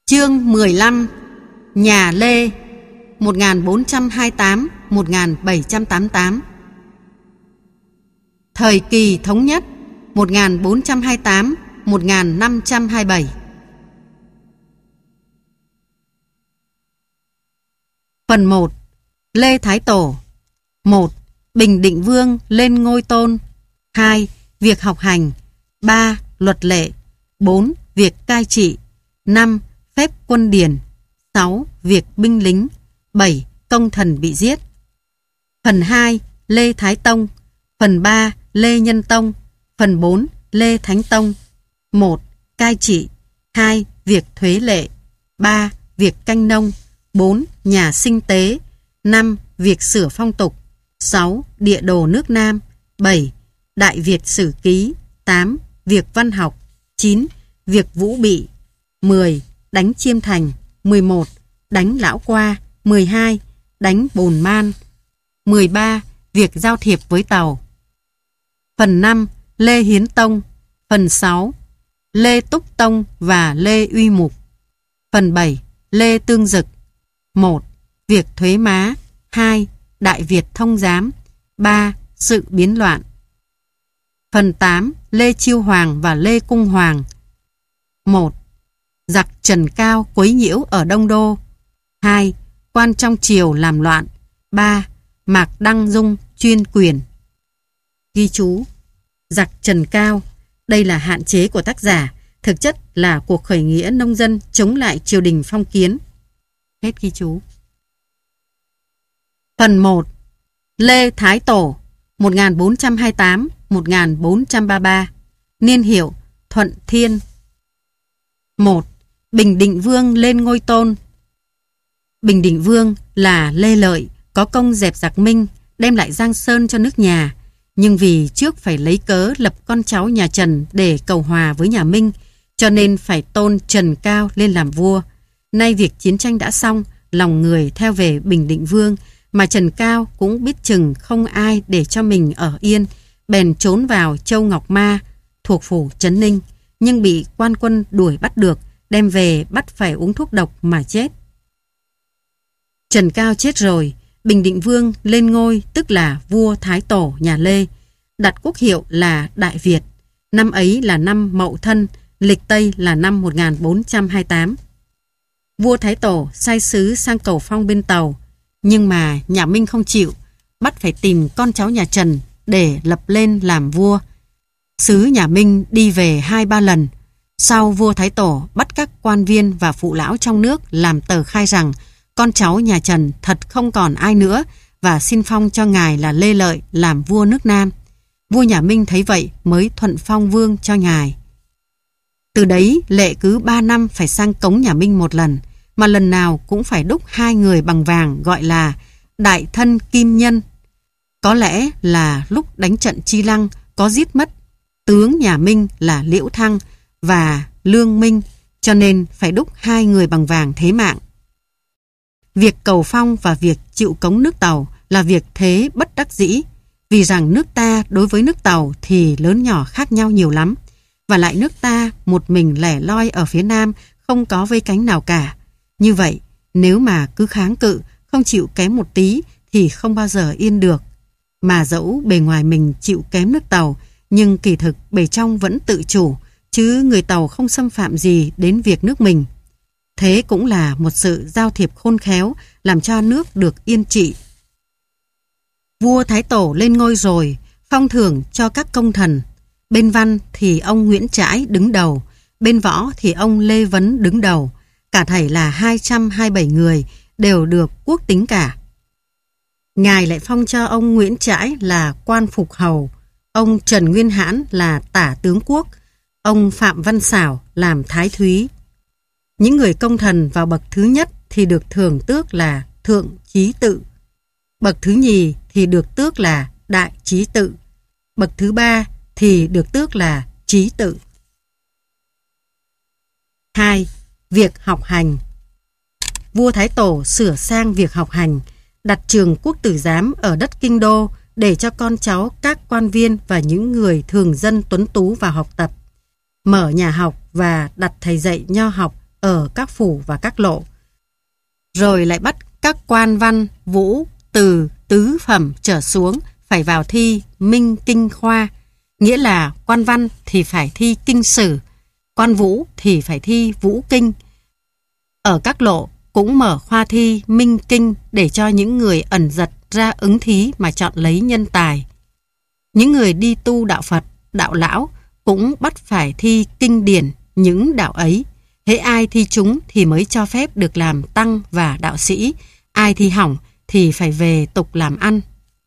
Chương 15. Nhà Lê 1428-1788. Thời kỳ thống nhất 1428-1527. Phần 1. Lê Thái Tổ. 1. Bình Định Vương lên ngôi tôn. 2. Việc học hành. 3. Luật lệ. 4. Việc cai trị. 5. Phép quân điển. 6. Việc binh lính. 7. Công thần bị giết. Phần 2. Lê Thái Tông. Phần 3. Lê Nhân Tông. Phần 4. Lê Thánh Tông. 1. Cai trị. 2. Việc thuế lệ. 3. Việc canh nông. 4. Nhà sinh tế. 5. Việc sửa phong tục. 6. Địa đồ nước Nam. 7. Đại Việt sử ký. 8. Việc văn học. 9. Việc vũ bị. 10. Đánh Chiêm Thành. 11. Đánh Lão Qua. 12. Đánh Bồn Man. 13. Việc giao thiệp với Tàu. Phần 5. Lê Hiến Tông. Phần 6. Lê Túc Tông và Lê Uy Mục. Phần 7. Lê Tương Dực. 1. Việc thuế má. 2. Đại Việt thông giám. 3. Sự biến loạn. Phần 8. Lê Chiêu Hoàng và Lê Cung Hoàng. 1. Giặc Trần Cao quấy nhiễu ở Đông Đô. 2. Quan trong triều làm loạn. 3. Mạc Đăng Dung chuyên quyền. Ghi chú: giặc Trần Cao, đây là hạn chế của tác giả, thực chất là cuộc khởi nghĩa nông dân chống lại triều đình phong kiến. Hết ghi chú. Phần 1. Lê Thái Tổ 1428-1433. Niên hiệu Thuận Thiên. 1. Bình Định Vương lên ngôi tôn. Bình Định Vương là Lê Lợi, có công dẹp giặc Minh, đem lại Giang Sơn cho nước nhà. Nhưng vì trước phải lấy cớ lập con cháu nhà Trần để cầu hòa với nhà Minh, cho nên phải tôn Trần Cao lên làm vua. Nay việc chiến tranh đã xong, lòng người theo về Bình Định Vương, mà Trần Cao cũng biết chừng không ai để cho mình ở yên, bèn trốn vào Châu Ngọc Ma thuộc phủ Trấn Ninh, nhưng bị quan quân đuổi bắt được, đem về bắt phải uống thuốc độc mà chết. Trần Cao chết rồi, Bình Định Vương lên ngôi, tức là vua Thái Tổ nhà Lê, đặt quốc hiệu là Đại Việt. Năm ấy là năm Mậu Thân, lịch Tây là năm 1428. Vua Thái Tổ sai sứ sang cầu phong bên Tàu, nhưng mà nhà Minh không chịu, bắt phải tìm con cháu nhà Trần để lập lên làm vua. Sứ nhà Minh đi về 2-3 lần. Sau vua Thái Tổ bắt các quan viên và phụ lão trong nước làm tờ khai rằng con cháu nhà Trần thật không còn ai nữa, và xin phong cho ngài là Lê Lợi làm vua nước Nam. Vua nhà Minh thấy vậy mới thuận phong vương cho ngài. Từ đấy lệ cứ 3 năm phải sang cống nhà Minh một lần, mà lần nào cũng phải đúc 2 người bằng vàng, gọi là đại thân kim nhân. Có lẽ là lúc đánh trận Chi Lăng có giết mất tướng nhà Minh là Liễu Thăng và Lương Minh, cho nên phải đúc 2 người bằng vàng thế mạng. Việc cầu phong và việc chịu cống nước Tàu là việc thế bất đắc dĩ, vì rằng nước ta đối với nước Tàu thì lớn nhỏ khác nhau nhiều lắm, và lại nước ta một mình lẻ loi ở phía Nam, không có vây cánh nào cả. Như vậy, nếu mà cứ kháng cự, không chịu kém một tí thì không bao giờ yên được. Mà dẫu bề ngoài mình chịu kém nước Tàu, nhưng kỳ thực bề trong vẫn tự chủ, chứ người Tàu không xâm phạm gì đến việc nước mình. Thế cũng là một sự giao thiệp khôn khéo, làm cho nước được yên trị. Vua Thái Tổ lên ngôi rồi, phong thưởng cho các công thần. Bên văn thì ông Nguyễn Trãi đứng đầu, bên võ thì ông Lê Vấn đứng đầu. Cả thảy là 227 người, đều được quốc tính cả. Ngài lại phong cho ông Nguyễn Trãi là quan phục hầu, ông Trần Nguyên Hãn là tả tướng quốc, ông Phạm Văn Xảo làm thái thúy. Những người công thần vào bậc thứ nhất thì được thưởng tước là thượng chí tự, bậc thứ nhì thì được tước là đại chí tự, bậc thứ ba thì được tước là chí tự. 2. Việc học hành. Vua Thái Tổ sửa sang việc học hành, đặt trường quốc tử giám ở đất Kinh Đô để cho con cháu các quan viên và những người thường dân tuấn tú vào học tập. Mở nhà học và đặt thầy dạy nho học ở các phủ và các lộ. Rồi lại bắt các quan văn vũ từ tứ phẩm trở xuống phải vào thi minh kinh khoa, nghĩa là quan văn thì phải thi kinh sử, quan vũ thì phải thi vũ kinh. Ở các lộ cũng mở khoa thi minh kinh để cho những người ẩn giật ra ứng thí mà chọn lấy nhân tài. Những người đi tu đạo Phật, đạo lão cũng bắt phải thi kinh điển những đạo ấy. Hễ ai thi trúng thì mới cho phép được làm tăng và đạo sĩ, ai thi hỏng thì phải về tục làm ăn.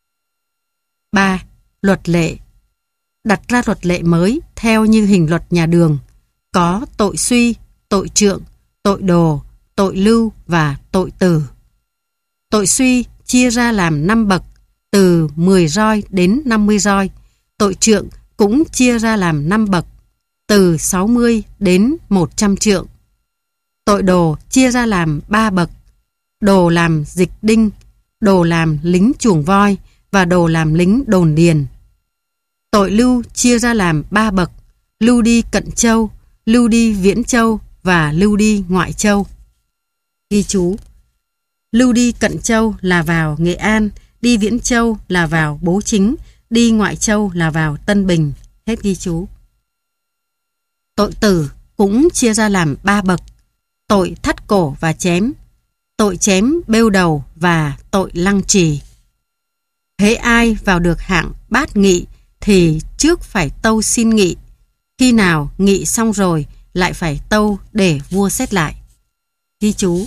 3. Luật lệ. Đặt ra luật lệ mới theo như hình luật nhà Đường, có tội suy, tội trượng, tội đồ, tội lưu và tội tử. Tội suy chia ra làm 5 bậc, từ 10 roi đến 50 roi. Tội trượng cũng chia ra làm 5 bậc, từ 60 đến 100 trượng. Tội đồ chia ra làm 3 bậc, đồ làm dịch đinh, đồ làm lính chuồng voi và đồ làm lính đồn điền. Tội lưu chia ra làm 3 bậc, lưu đi Cận Châu, lưu đi Viễn Châu và lưu đi Ngoại Châu. Ghi chú: lưu đi Cận Châu là vào Nghệ An, đi Viễn Châu là vào Bố Chính, đi Ngoại Châu là vào Tân Bình. Hết ghi chú. Tội tử cũng chia ra làm 3 bậc, tội thắt cổ và chém, tội chém bêu đầu và tội lăng trì. Hễ ai vào được hạng bát nghị thì trước phải tâu xin nghị, khi nào nghị xong rồi lại phải tâu để vua xét lại. Ghi chú: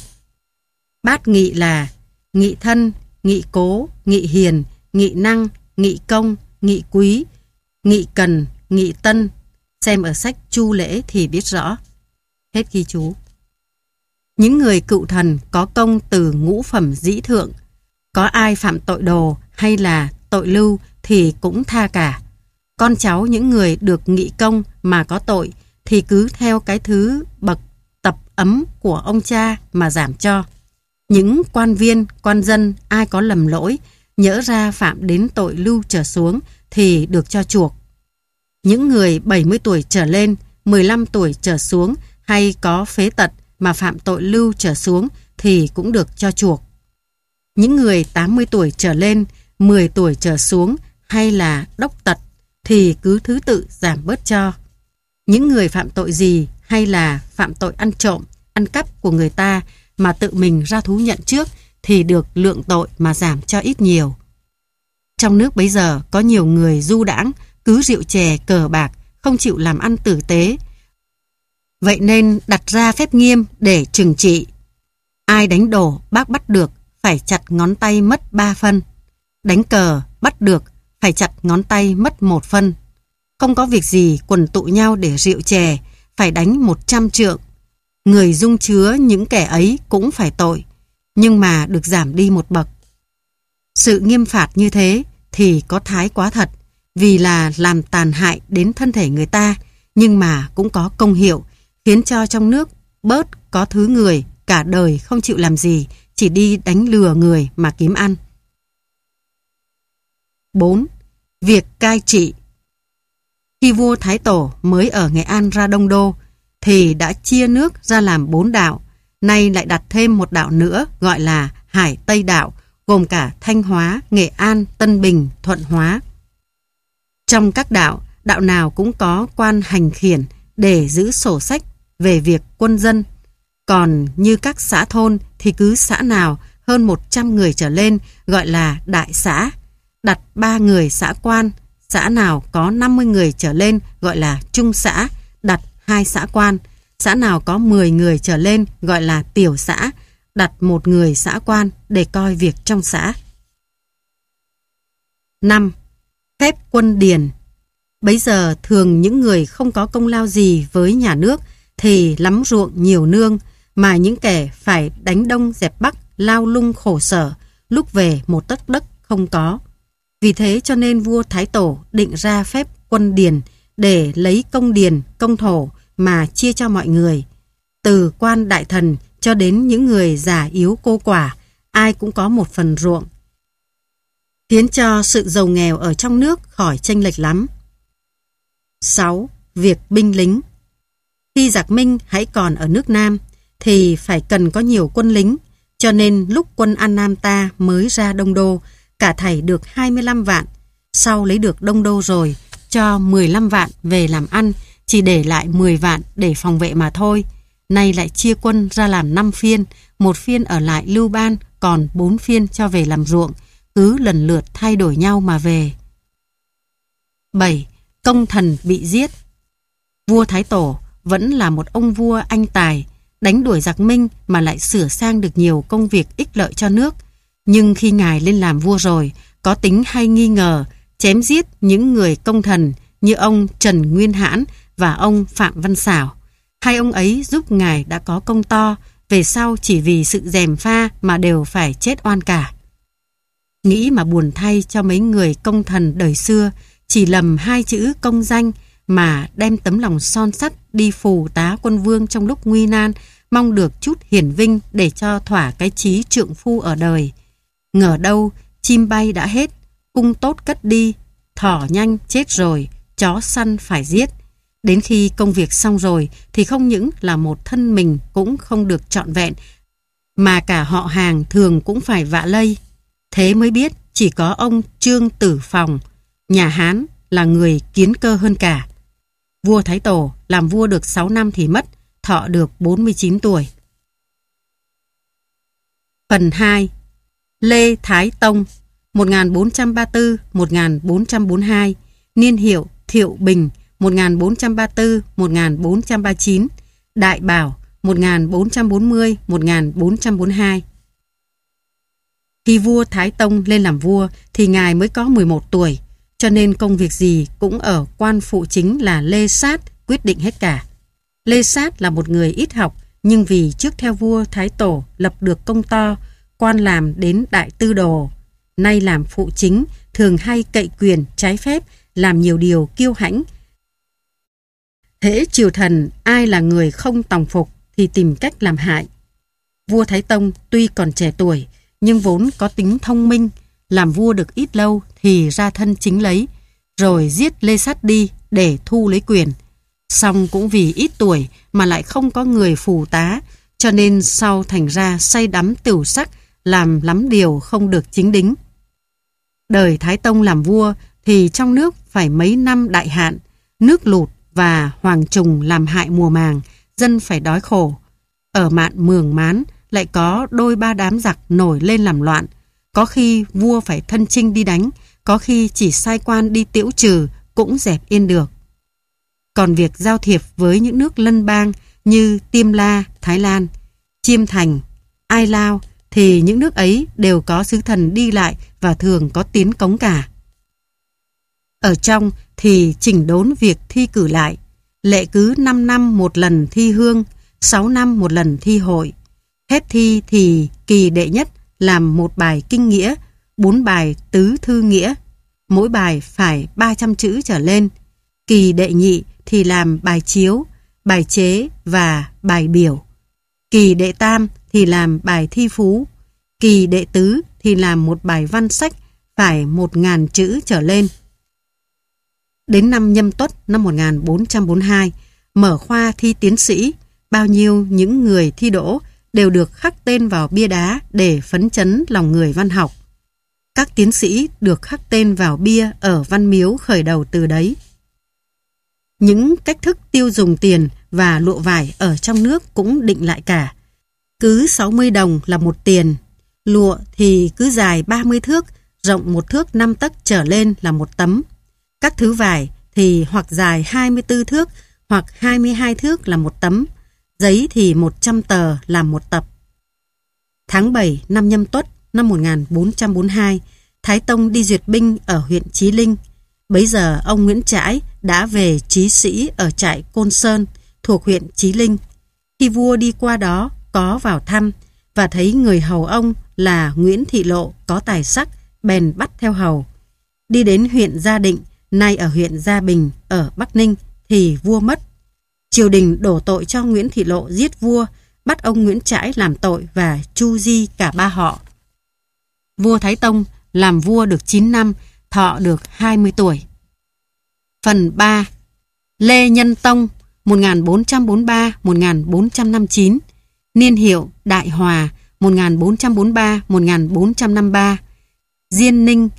bát nghị là nghị thân, nghị cố, nghị hiền, nghị năng, nghị công, nghị quý, nghị cần, nghị tân. Xem ở sách Chu Lễ thì biết rõ. Hết ghi chú. Những người cựu thần có công từ ngũ phẩm dĩ thượng, có ai phạm tội đồ hay là tội lưu thì cũng tha cả. Con cháu những người được nghị công mà có tội thì cứ theo cái thứ bậc tập ấm của ông cha mà giảm cho. Những quan viên, quan dân ai có lầm lỗi, nhỡ ra phạm đến tội lưu trở xuống thì được cho chuộc. Những người 70 tuổi trở lên, 15 tuổi trở xuống hay có phế tật mà phạm tội lưu trở xuống thì cũng được cho chuộc. Những người 80 tuổi trở lên, 10 tuổi trở xuống hay là đốc tật thì cứ thứ tự giảm bớt cho. Những người phạm tội gì hay là phạm tội ăn trộm, ăn cắp của người ta mà tự mình ra thú nhận trước thì được lượng tội mà giảm cho ít nhiều. Trong nước bấy giờ có nhiều người du đãng, cứ rượu chè cờ bạc, không chịu làm ăn tử tế. Vậy nên đặt ra phép nghiêm để trừng trị. Ai đánh đổ bác bắt được phải chặt ngón tay mất 3 phân. Đánh cờ bắt được phải chặt ngón tay mất 1 phân. Không có việc gì quần tụ nhau để rượu chè, phải đánh 100 trượng. Người dung chứa những kẻ ấy cũng phải tội, nhưng mà được giảm đi một bậc. Sự nghiêm phạt như thế thì có thái quá thật, vì là làm tàn hại đến thân thể người ta, nhưng mà cũng có công hiệu, khiến cho trong nước bớt có thứ người cả đời không chịu làm gì, chỉ đi đánh lừa người mà kiếm ăn. 4. Việc cai trị. Khi vua Thái Tổ mới ở Nghệ An ra Đông Đô thì đã chia nước ra làm 4 đạo, nay lại đặt thêm một đạo nữa gọi là Hải Tây Đạo, gồm cả Thanh Hóa, Nghệ An, Tân Bình, Thuận Hóa. Trong các đạo, đạo nào cũng có quan hành khiển để giữ sổ sách về việc quân dân. Còn như các xã thôn thì cứ xã nào hơn 100 người trở lên gọi là đại xã, đặt 3 người xã quan. Xã nào có 50 người trở lên gọi là trung xã, đặt 2 xã quan. Xã nào có 10 người trở lên gọi là tiểu xã, đặt 1 người xã quan để coi việc trong xã. 5. Phép quân điền. Bấy giờ thường những người không có công lao gì với nhà nước thì lắm ruộng nhiều nương, mà những kẻ phải đánh đông dẹp bắc, lao lung khổ sở, lúc về một tấc đất không có. Vì thế cho nên vua Thái Tổ định ra phép quân điền để lấy công điền, công thổ mà chia cho mọi người. Từ quan đại thần cho đến những người già yếu cô quả, ai cũng có một phần ruộng, khiến cho sự giàu nghèo ở trong nước khỏi chênh lệch lắm. 6. Việc binh lính. Khi giặc Minh hãy còn ở nước Nam thì phải cần có nhiều quân lính, cho nên lúc quân An Nam ta mới ra Đông Đô, cả thảy được 25 vạn, sau lấy được Đông Đô rồi, cho 15 vạn về làm ăn, chỉ để lại 10 vạn để phòng vệ mà thôi. Nay lại chia quân ra làm 5 phiên, một phiên ở lại Lưu Ban, còn 4 phiên cho về làm ruộng, cứ lần lượt thay đổi nhau mà về. 7. Công thần bị giết. Vua Thái Tổ vẫn là một ông vua anh tài, đánh đuổi giặc Minh mà lại sửa sang được nhiều công việc ích lợi cho nước. Nhưng khi ngài lên làm vua rồi, có tính hay nghi ngờ, chém giết những người công thần như ông Trần Nguyên Hãn và ông Phạm Văn Xảo. Hai ông ấy giúp ngài đã có công to, về sau chỉ vì sự gièm pha mà đều phải chết oan cả. Nghĩ mà buồn thay cho mấy người công thần đời xưa, chỉ lầm 2 chữ công danh mà đem tấm lòng son sắt đi phù tá quân vương trong lúc nguy nan, mong được chút hiển vinh để cho thỏa cái chí trượng phu ở đời. Ngờ đâu chim bay đã hết, cung tốt cất đi, thỏ nhanh chết rồi, chó săn phải giết. Đến khi công việc xong rồi thì không những là một thân mình cũng không được trọn vẹn, mà cả họ hàng thường cũng phải vạ lây. Thế mới biết chỉ có ông Trương Tử Phòng, nhà Hán, là người kiến cơ hơn cả. Vua Thái Tổ làm vua được 6 năm thì mất, thọ được 49 tuổi. Phần 2. Lê Thái Tông 1434-1442, niên hiệu Thiệu Bình 1434-1439, Đại Bảo 1440-1442. Khi vua Thái Tông lên làm vua thì ngài mới có 11 tuổi, cho nên công việc gì cũng ở quan phụ chính là Lê Sát quyết định hết cả. Lê Sát là một người ít học, nhưng vì trước theo vua Thái Tổ lập được công to, quan làm đến đại tư đồ. Nay làm phụ chính, thường hay cậy quyền trái phép, làm nhiều điều kiêu hãnh. Hễ triều thần ai là người không tòng phục thì tìm cách làm hại. Vua Thái Tông tuy còn trẻ tuổi, nhưng vốn có tính thông minh, làm vua được ít lâu thì ra thân chính lấy, rồi giết Lê Sát đi để thu lấy quyền. Song cũng vì ít tuổi mà lại không có người phù tá, cho nên sau thành ra say đắm tửu sắc, làm lắm điều không được chính đính. Đời Thái Tông làm vua thì trong nước phải mấy năm đại hạn, nước lụt và hoàng trùng làm hại mùa màng, dân phải đói khổ. Ở mạn Mường Mán lại có đôi ba đám giặc nổi lên làm loạn, có khi vua phải thân chinh đi đánh, có khi chỉ sai quan đi tiễu trừ cũng dẹp yên được. Còn việc giao thiệp với những nước lân bang như Tiêm La, Thái Lan, Chiêm Thành, Ai Lao thì những nước ấy đều có sứ thần đi lại và thường có tiến cống cả. Ở trong thì chỉnh đốn việc thi cử lại, lệ cứ 5 năm một lần thi hương, 6 năm một lần thi hội. Hết thi thì kỳ đệ nhất làm một bài kinh nghĩa, 4 bài tứ thư nghĩa, mỗi bài phải 300 chữ trở lên. Kỳ đệ nhị thì làm bài chiếu, bài chế và bài biểu. Kỳ đệ tam thì làm bài thi phú. Kỳ đệ tứ thì làm một bài văn sách phải 1000 chữ trở lên. Đến năm Nhâm Tuất năm 1442, mở khoa thi tiến sĩ, bao nhiêu những người thi đỗ đều được khắc tên vào bia đá để phấn chấn lòng người văn học. Các tiến sĩ được khắc tên vào bia ở Văn Miếu khởi đầu từ đấy. Những cách thức tiêu dùng tiền và lụa vải ở trong nước cũng định lại cả. Cứ 60 đồng là một tiền, lụa thì cứ dài 30 thước, rộng 1 thước 5 tấc trở lên là một tấm. Các thứ vải thì hoặc dài 24 thước hoặc 22 thước là một tấm, giấy thì 100 tờ làm một tập. Tháng 7 năm Nhâm Tuất năm 1442, Thái Tông đi duyệt binh ở huyện Chí Linh. Bấy giờ ông Nguyễn Trãi đã về trí sĩ ở trại Côn Sơn thuộc huyện Chí Linh. Khi vua đi qua đó có vào thăm và thấy người hầu ông là Nguyễn Thị Lộ có tài sắc, bèn bắt theo hầu. Đi đến huyện Gia Định, nay ở huyện Gia Bình ở Bắc Ninh thì vua mất. Triều đình đổ tội cho Nguyễn Thị Lộ giết vua, bắt ông Nguyễn Trãi làm tội và tru di cả 3 họ. Vua Thái Tông làm vua được 9 năm, thọ được 20 tuổi. Phần 3. Lê Nhân Tông 1443-1459, niên hiệu Đại Hòa 1443-1453, Diên Ninh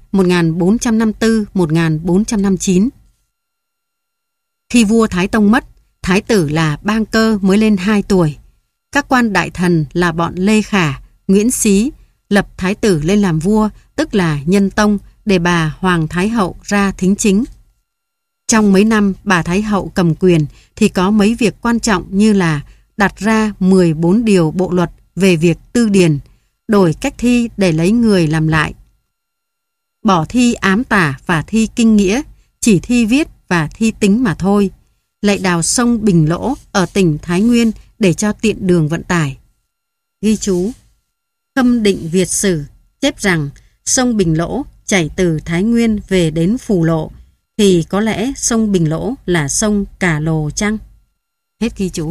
1454-1459. Khi vua Thái Tông mất, thái tử là Bang Cơ mới lên 2 tuổi. Các quan đại thần là bọn Lê Khả, Nguyễn Xí lập thái tử lên làm vua, tức là Nhân Tông, để bà Hoàng Thái Hậu ra thính chính. Trong mấy năm bà Thái Hậu cầm quyền thì có mấy việc quan trọng như là đặt ra 14 điều bộ luật về việc tư điển, đổi cách thi để lấy người làm lại, bỏ thi ám tả và thi kinh nghĩa, chỉ thi viết và thi tính mà thôi, lại đào sông Bình Lỗ ở tỉnh Thái Nguyên để cho tiện đường vận tải. Ghi chú: Khâm Định Việt Sử chép rằng sông Bình Lỗ chảy từ Thái Nguyên về đến Phù Lộ, thì có lẽ sông Bình Lỗ là sông Cà Lồ chăng? Hết ghi chú.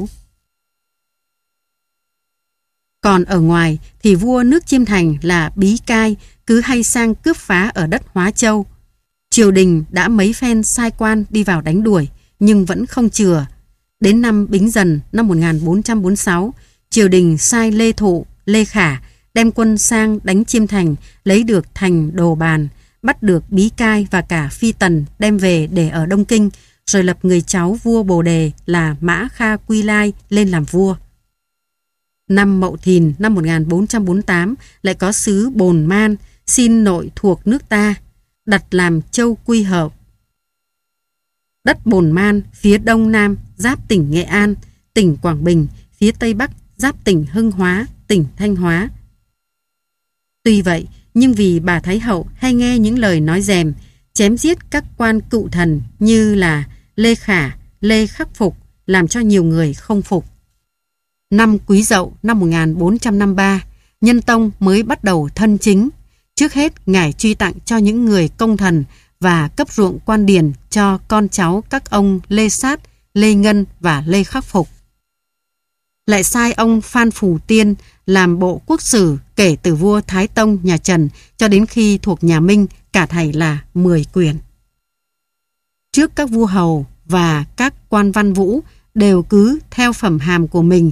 Còn ở ngoài thì vua nước Chiêm Thành là Bí Cai cứ hay sang cướp phá ở đất Hóa Châu. Triều đình đã mấy phen sai quan đi vào đánh đuổi nhưng vẫn không chừa. Đến năm Bính Dần năm 1446, triều đình sai Lê Thụ, Lê Khả đem quân sang đánh Chiêm Thành, lấy được thành Đồ Bàn, bắt được Bí Cai và cả Phi Tần đem về để ở Đông Kinh, rồi lập người cháu vua Bồ Đề là Mã Kha Quy Lai lên làm vua. Năm Mậu Thìn năm 1448 lại có sứ Bồn Man xin nội thuộc nước ta, đặt làm châu Quy Hợp. Đất Bồn Man phía đông nam giáp tỉnh Nghệ An, tỉnh Quảng Bình, phía tây bắc giáp tỉnh Hưng Hóa, tỉnh Thanh Hóa. Tuy vậy, nhưng vì bà Thái Hậu hay nghe những lời nói dèm, chém giết các quan cựu thần như là Lê Khả, Lê Khắc Phục, làm cho nhiều người không phục. Năm Quý Dậu năm 1453, Nhân Tông mới bắt đầu thân chính. Trước hết, ngài truy tặng cho những người công thần và cấp ruộng quan điền cho con cháu các ông Lê Sát, Lê Ngân và Lê Khắc Phục. Lại sai ông Phan Phù Tiên làm bộ quốc sử kể từ vua Thái Tông nhà Trần cho đến khi thuộc nhà Minh, cả thảy là 10 quyển. Trước các vua hầu và các quan văn vũ đều cứ theo phẩm hàm của mình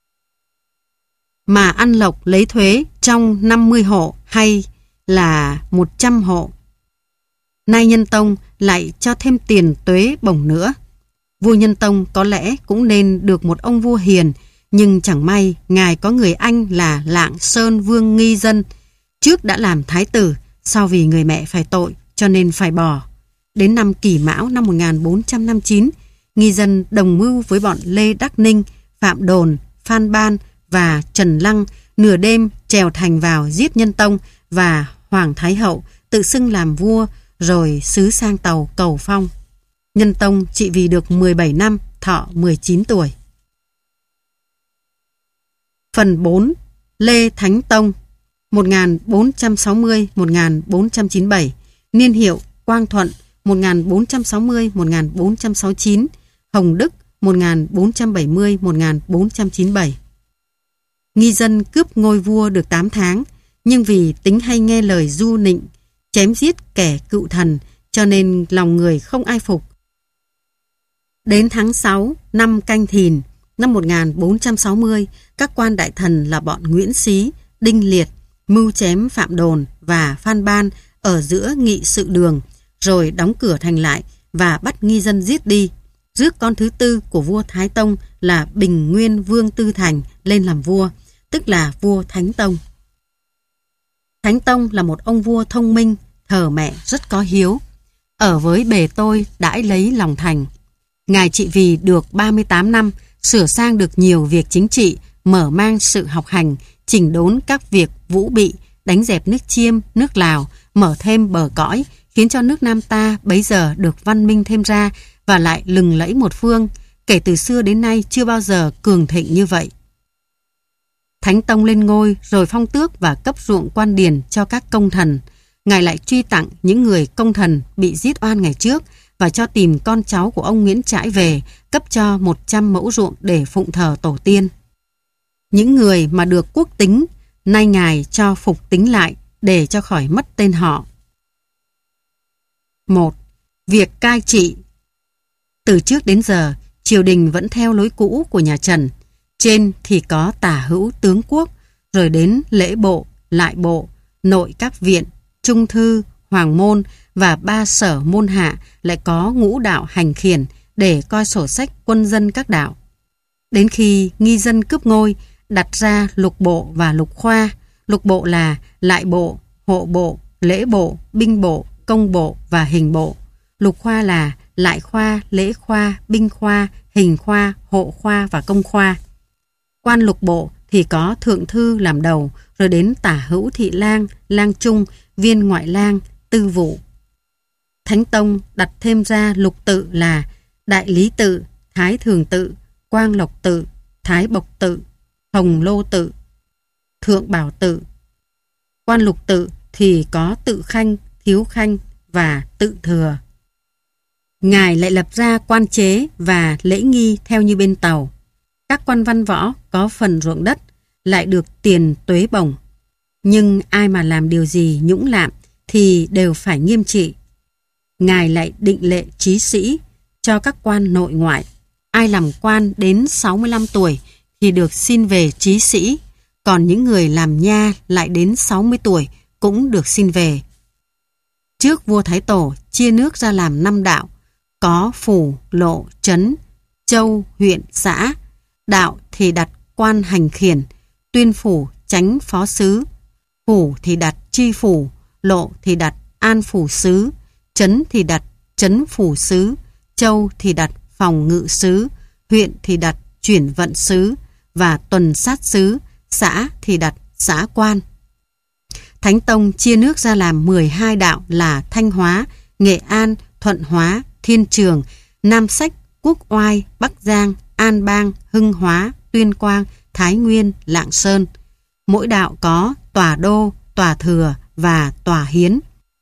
mà ăn lộc lấy thuế trong 50 hộ hay là 100 hộ. Nay Nhân Tông lại cho thêm tiền tuế bổng nữa. Vua Nhân Tông có lẽ cũng nên được một ông vua hiền, nhưng chẳng may ngài có người anh là Lạng Sơn Vương Nghi Dân, trước đã làm thái tử, sau vì người mẹ phải tội cho nên phải bỏ. Đến năm Kỷ Mão năm 1459, Nghi Dân đồng mưu với bọn Lê Đắc Ninh, Phạm Đồn, Phan Ban và Trần Lăng nửa đêm trèo thành vào giết Nhân Tông và Hoàng Thái Hậu, tự xưng làm vua rồi xứ sang tàu cầu phong. Nhân Tông trị vì được 17 năm, thọ 19 tuổi. Phần 4. Lê Thánh Tông 1460-1497, niên hiệu Quang Thuận 1460-1469, Hồng Đức 1470-1497. Nghi Dân cướp ngôi vua được 8 tháng, nhưng vì tính hay nghe lời du nịnh, chém giết kẻ cựu thần, cho nên lòng người không ai phục. Đến tháng 6 năm Canh Thìn năm 1460, các quan đại thần là bọn Nguyễn Xí, Đinh Liệt mưu chém Phạm Đồn và Phan Ban ở giữa nghị sự đường, rồi đóng cửa thành lại và bắt Nghi Dân giết đi, rước con thứ tư của vua Thái Tông là Bình Nguyên Vương Tư Thành lên làm vua, tức là vua Thánh Tông. Thánh Tông là một ông vua thông minh, thờ mẹ rất có hiếu, ở với bề tôi đãi lấy lòng thành. Ngài trị vì được 38 năm, sửa sang được nhiều việc chính trị, mở mang sự học hành, chỉnh đốn các việc vũ bị, đánh dẹp nước Chiêm, nước Lào, mở thêm bờ cõi, khiến cho nước Nam ta bấy giờ được văn minh thêm ra và lại lừng lẫy một phương, kể từ xưa đến nay chưa bao giờ cường thịnh như vậy. Thánh Tông lên ngôi rồi phong tước và cấp ruộng quan điền cho các công thần. Ngài lại truy tặng những người công thần bị giết oan ngày trước và cho tìm con cháu của ông Nguyễn Trãi về, cấp cho 100 mẫu ruộng để phụng thờ tổ tiên. Những người mà được quốc tính, nay Ngài cho phục tính lại để cho khỏi mất tên họ. 1. Việc cai trị. Từ trước đến giờ, triều đình vẫn theo lối cũ của nhà Trần. Trên thì có tả hữu tướng quốc, rồi đến lễ bộ, lại bộ, nội các viện, trung thư, hoàng môn và 3 sở môn hạ lại có ngũ đạo hành khiển để coi sổ sách quân dân các đạo. Đến khi nghi dân cướp ngôi, đặt ra lục bộ và lục khoa. Lục bộ là lại bộ, hộ bộ, lễ bộ, binh bộ, công bộ và hình bộ. Lục khoa là lại khoa, lễ khoa, binh khoa, hình khoa, hộ khoa và công khoa. Quan lục bộ thì có thượng thư làm đầu, rồi đến tả hữu thị lang, lang trung, viên ngoại lang, tư vụ. Thánh Tông đặt thêm ra lục tự là đại lý tự, thái thường tự, quang lộc tự, thái bộc tự, hồng lô tự, thượng bảo tự. Quan lục tự thì có tự khanh, thiếu khanh và tự thừa. Ngài lại lập ra quan chế và lễ nghi theo như bên Tàu. Các quan văn võ có phần ruộng đất lại được tiền tuế bổng. Nhưng ai mà làm điều gì nhũng lạm thì đều phải nghiêm trị. Ngài lại định lệ trí sĩ cho các quan nội ngoại. Ai làm quan đến 65 tuổi thì được xin về trí sĩ, còn những người làm nha lại đến 60 tuổi cũng được xin về. Trước vua Thái Tổ chia nước ra làm 5 đạo, có phủ, lộ, trấn, châu, huyện, xã. Đạo thì đặt quan hành khiển, tuyên phủ, chánh phó sứ. Phủ thì đặt tri phủ, lộ thì đặt an phủ sứ, trấn thì đặt trấn phủ sứ, châu thì đặt phòng ngự sứ, huyện thì đặt chuyển vận sứ và tuần sát sứ, xã thì đặt xã quan. Thánh Tông chia nước ra làm 12 đạo là Thanh Hóa, Nghệ An, Thuận Hóa, Thiên Trường, Nam Sách, Quốc Oai, Bắc Giang, An Bang, Hưng Hóa, Tuyên Quang, Thái Nguyên, Lạng Sơn. Mỗi đạo có tòa đô, tòa thừa và tòa hiến.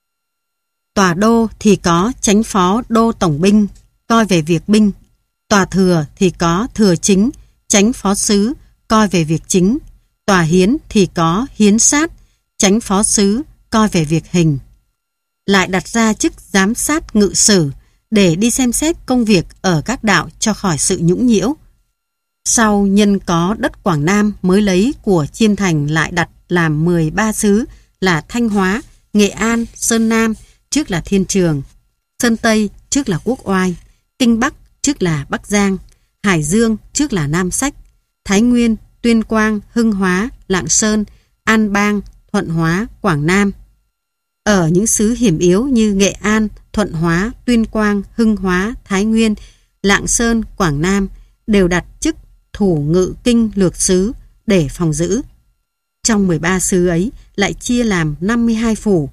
Tòa đô thì có chánh phó đô tổng binh, coi về việc binh. Tòa thừa thì có thừa chính, chánh phó sứ, coi về việc chính. Tòa hiến thì có hiến sát, chánh phó sứ, coi về việc hình. Lại đặt ra chức giám sát ngự sử để đi xem xét công việc ở các đạo cho khỏi sự nhũng nhiễu. Sau nhân có đất Quảng Nam mới lấy của Chiêm Thành lại đặt làm 13 xứ là Thanh Hóa, Nghệ An, Sơn Nam, trước là Thiên Trường, Sơn Tây, trước là Quốc Oai, Kinh Bắc, trước là Bắc Giang, Hải Dương, trước là Nam Sách, Thái Nguyên, Tuyên Quang, Hưng Hóa, Lạng Sơn, An Bang, Thuận Hóa, Quảng Nam. Ở những xứ hiểm yếu như Nghệ An, Thuận Hóa, Tuyên Quang, Hưng Hóa, Thái Nguyên, Lạng Sơn, Quảng Nam đều đặt chức thủ ngự kinh lược sứ để phòng giữ. Trong 13 xứ ấy lại chia làm 52 phủ,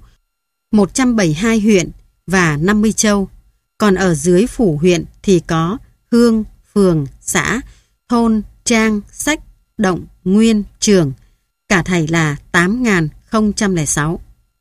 172 huyện và 50 châu. Còn ở dưới phủ huyện thì có hương, phường, xã, thôn, trang, sách, động, nguyên, trường. Cả thảy là 8.006.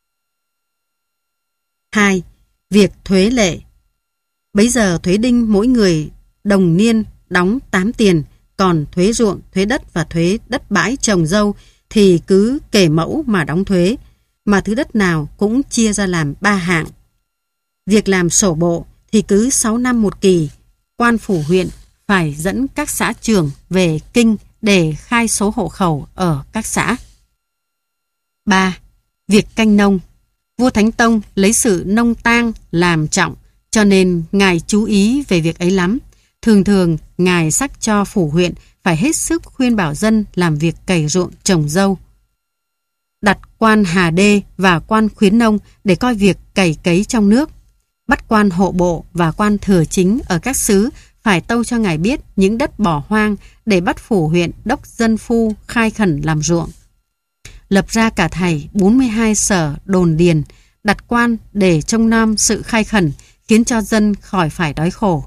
2. Việc thuế lệ. Bấy giờ thuế đinh mỗi người đồng niên đóng 8 tiền, còn thuế ruộng, thuế đất và thuế đất bãi trồng dâu thì cứ kể mẫu mà đóng thuế, mà thứ đất nào cũng chia ra làm 3 hạng. Việc làm sổ bộ thì cứ 6 năm một kỳ, quan phủ huyện phải dẫn các xã trưởng về kinh để khai số hộ khẩu ở các xã. 3. Việc canh nông. Vua Thánh Tông lấy sự nông tang làm trọng, cho nên Ngài chú ý về việc ấy lắm. Thường thường, Ngài sắc cho phủ huyện phải hết sức khuyên bảo dân làm việc cày ruộng trồng dâu. Đặt quan hà đê và quan khuyến nông để coi việc cày cấy trong nước. Bắt quan hộ bộ và quan thừa chính ở các xứ phải tâu cho Ngài biết những đất bỏ hoang để bắt phủ huyện đốc dân phu khai khẩn làm ruộng. Lập ra cả thảy 42 sở đồn điền, đặt quan để trông nom sự khai khẩn, khiến cho dân khỏi phải đói khổ.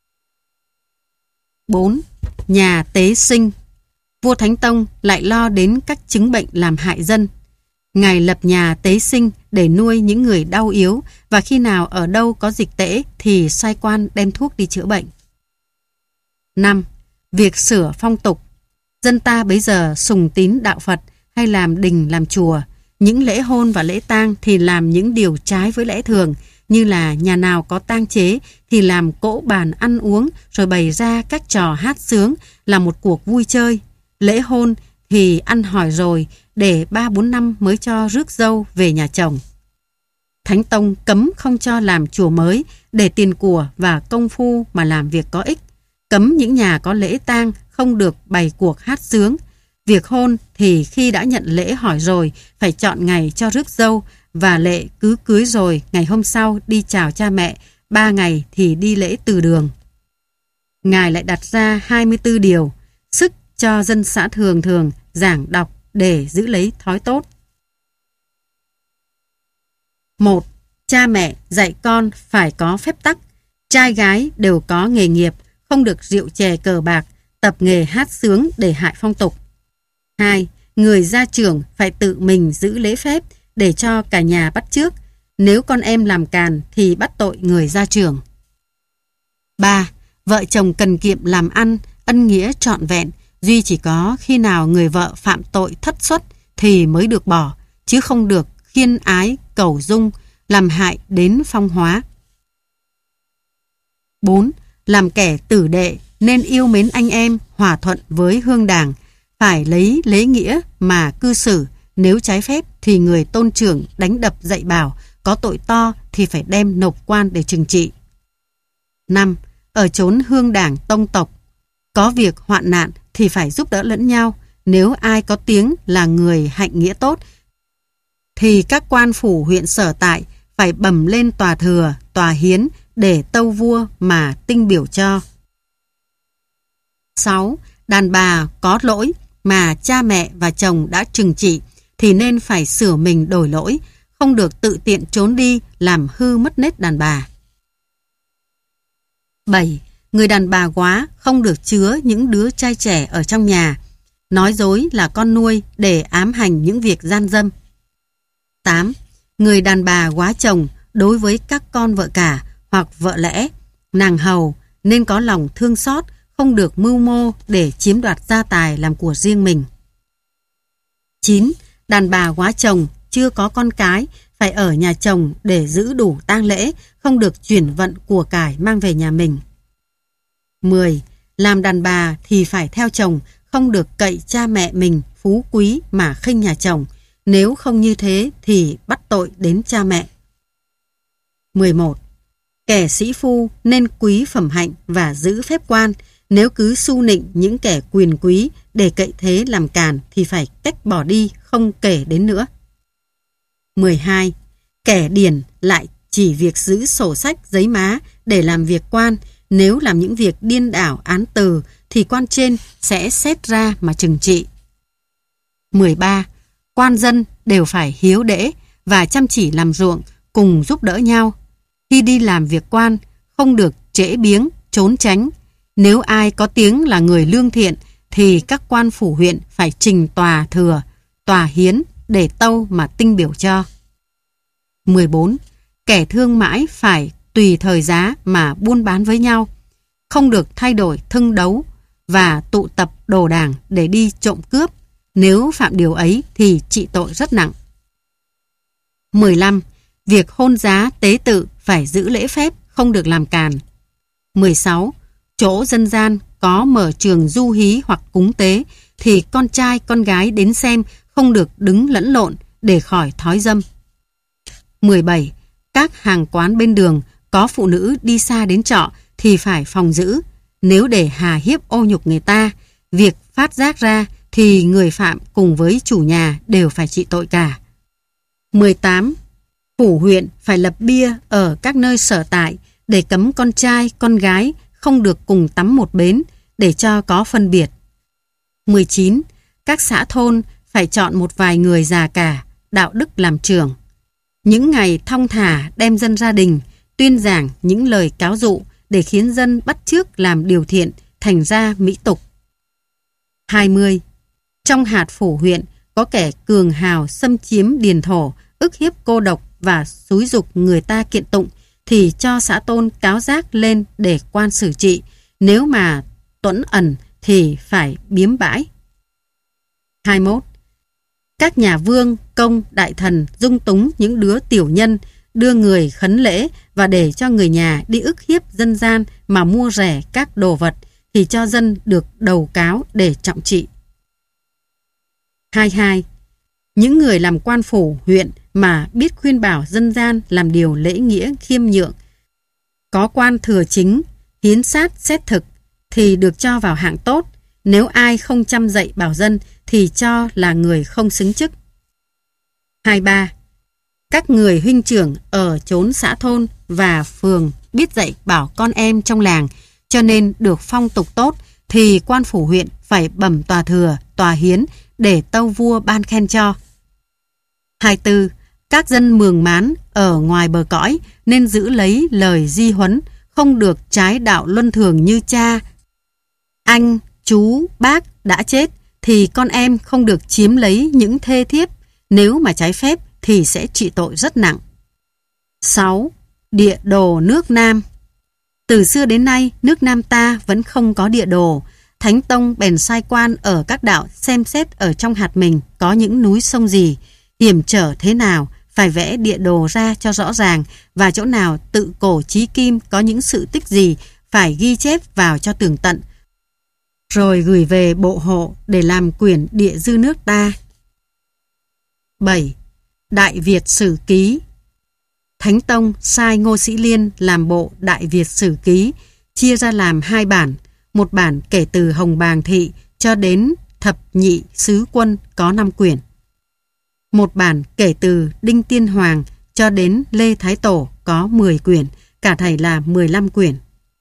4. Nhà tế sinh. Vua Thánh Tông lại lo đến các chứng bệnh làm hại dân. Ngài lập nhà tế sinh để nuôi những người đau yếu, và khi nào ở đâu có dịch tễ thì sai quan đem thuốc đi chữa bệnh. 5. Việc sửa phong tục. Dân ta bấy giờ sùng tín đạo Phật hay làm đình làm chùa. Những lễ hôn và lễ tang thì làm những điều trái với lẽ thường, như là nhà nào có tang chế thì làm cỗ bàn ăn uống rồi bày ra các trò hát sướng là một cuộc vui chơi. Lễ hôn thì ăn hỏi rồi, để 3-4 năm mới cho rước dâu về nhà chồng. Thánh Tông cấm không cho làm chùa mới để tiền của và công phu mà làm việc có ích. Cấm những nhà có lễ tang không được bày cuộc hát sướng. Việc hôn thì khi đã nhận lễ hỏi rồi phải chọn ngày cho rước dâu, và lệ cứ cưới rồi ngày hôm sau đi chào cha mẹ, 3 ngày thì đi lễ từ đường. Ngài lại đặt ra 24 điều, sức cho dân xã thường thường giảng đọc để giữ lấy thói tốt. 1. Cha mẹ dạy con phải có phép tắc. Trai gái đều có nghề nghiệp, không được rượu chè cờ bạc, tập nghề hát sướng để hại phong tục. 2. Người gia trưởng phải tự mình giữ lễ phép để cho cả nhà bắt chước. Nếu con em làm càn thì bắt tội người gia trưởng. 3. Vợ chồng cần kiệm làm ăn, ân nghĩa trọn vẹn. Duy chỉ có khi nào người vợ phạm tội thất xuất thì mới được bỏ, chứ không được khiên ái, cầu dung, làm hại đến phong hóa. 4. Làm kẻ tử đệ nên yêu mến anh em, hòa thuận với hương đảng, phải lấy lễ nghĩa mà cư xử. Nếu trái phép thì người tôn trưởng đánh đập dạy bảo, có tội to thì phải đem nộp quan để trừng trị. 5. Ở chốn hương đảng tông tộc, có việc hoạn nạn thì phải giúp đỡ lẫn nhau. Nếu ai có tiếng là người hạnh nghĩa tốt thì các quan phủ huyện sở tại phải bẩm lên tòa thừa, tòa hiến để tâu vua mà tinh biểu cho. 6. Đàn bà có lỗi mà cha mẹ và chồng đã trừng trị thì nên phải sửa mình đổi lỗi, không được tự tiện trốn đi làm hư mất nết đàn bà. 7. Người đàn bà góa không được chứa những đứa trai trẻ ở trong nhà, nói dối là con nuôi để ám hành những việc gian dâm. 8. Người đàn bà góa chồng đối với các con vợ cả hoặc vợ lẽ, nàng hầu nên có lòng thương xót, không được mưu mô để chiếm đoạt gia tài làm của riêng mình. 9. Đàn bà góa chồng chưa có con cái phải ở nhà chồng để giữ đủ tang lễ, không được chuyển vận của cải mang về nhà mình. 10. Làm đàn bà thì phải theo chồng, không được cậy cha mẹ mình phú quý mà khinh nhà chồng. Nếu không như thế thì bắt tội đến cha mẹ. 11. Kẻ sĩ phu nên quý phẩm hạnh và giữ phép quan. Nếu cứ su nịnh những kẻ quyền quý để cậy thế làm càn thì phải cách bỏ đi, không kể đến nữa. 12. Kẻ điển lại chỉ việc giữ sổ sách giấy má để làm việc quan. Nếu làm những việc điên đảo án từ thì quan trên sẽ xét ra mà trừng trị. 13. Quan dân đều phải hiếu đễ và chăm chỉ làm ruộng, cùng giúp đỡ nhau. Khi đi làm việc quan, không được trễ biếng, trốn tránh. Nếu ai có tiếng là người lương thiện thì các quan phủ huyện phải trình tòa thừa, tòa hiến để tâu mà tinh biểu cho. 14. Kẻ thương mãi phải tùy thời giá mà buôn bán với nhau, không được thay đổi thưng đấu và tụ tập đồ đảng để đi trộm cướp. Nếu phạm điều ấy thì trị tội rất nặng. 15. Việc hôn giá tế tự phải giữ lễ phép, không được làm càn. 16. Chỗ dân gian có mở trường du hí hoặc cúng tế thì con trai con gái đến xem không được đứng lẫn lộn để khỏi thói dâm. 17. Các hàng quán bên đường có phụ nữ đi xa đến trọ thì phải phòng giữ. Nếu để hà hiếp ô nhục người ta, việc phát giác ra thì người phạm cùng với chủ nhà đều phải trị tội cả. 18. Phủ huyện phải lập bia ở các nơi sở tại để cấm con trai, con gái không được cùng tắm một bến để cho có phân biệt. 19. Các xã thôn phải chọn một vài người già cả, đạo đức làm trưởng. Những ngày thong thả đem dân gia đình, tuyên giảng những lời cáo dụ để khiến dân bắt chước làm điều thiện, thành ra mỹ tục. 20. Trong hạt phủ huyện có kẻ cường hào xâm chiếm điền thổ, ức hiếp cô độc và xúi giục người ta kiện tụng thì cho xã tôn cáo giác lên để quan xử trị. Nếu mà tuẫn ẩn thì phải biếm bãi. 21. Các nhà vương, công, đại thần dung túng những đứa tiểu nhân, đưa người khấn lễ và để cho người nhà đi ức hiếp dân gian mà mua rẻ các đồ vật thì cho dân được đầu cáo để trọng trị. 22. Những người làm quan phủ huyện mà biết khuyên bảo dân gian làm điều lễ nghĩa khiêm nhượng, có quan thừa chính, hiến sát xét thực thì được cho vào hạng tốt. Nếu ai không chăm dạy bảo dân thì cho là người không xứng chức. 23. Các người huynh trưởng ở chốn xã thôn và phường biết dạy bảo con em trong làng, cho nên được phong tục tốt, thì quan phủ huyện phải bẩm tòa thừa, tòa hiến để tâu vua ban khen cho. 24. Các dân mường mán ở ngoài bờ cõi nên giữ lấy lời di huấn, không được trái đạo luân thường như cha, anh, chú, bác đã chết, thì con em không được chiếm lấy những thê thiếp, nếu mà trái phép thì sẽ trị tội rất nặng. 6. Địa đồ nước Nam. Từ xưa đến nay, nước Nam ta vẫn không có địa đồ. Thánh Tông bèn sai quan ở các đạo xem xét ở trong hạt mình có những núi sông gì, hiểm trở thế nào, phải vẽ địa đồ ra cho rõ ràng, và chỗ nào tự cổ chí kim có những sự tích gì phải ghi chép vào cho tường tận, rồi gửi về bộ hộ để làm quyển địa dư nước ta. 7. Đại Việt Sử Ký. Thánh Tông sai Ngô Sĩ Liên làm bộ Đại Việt Sử Ký, chia ra làm 2 bản, một bản kể từ Hồng Bàng Thị cho đến Thập Nhị Sứ Quân có 5 quyển. Một bản kể từ Đinh Tiên Hoàng cho đến Lê Thái Tổ có 10 quyển, cả thảy là 15 quyển.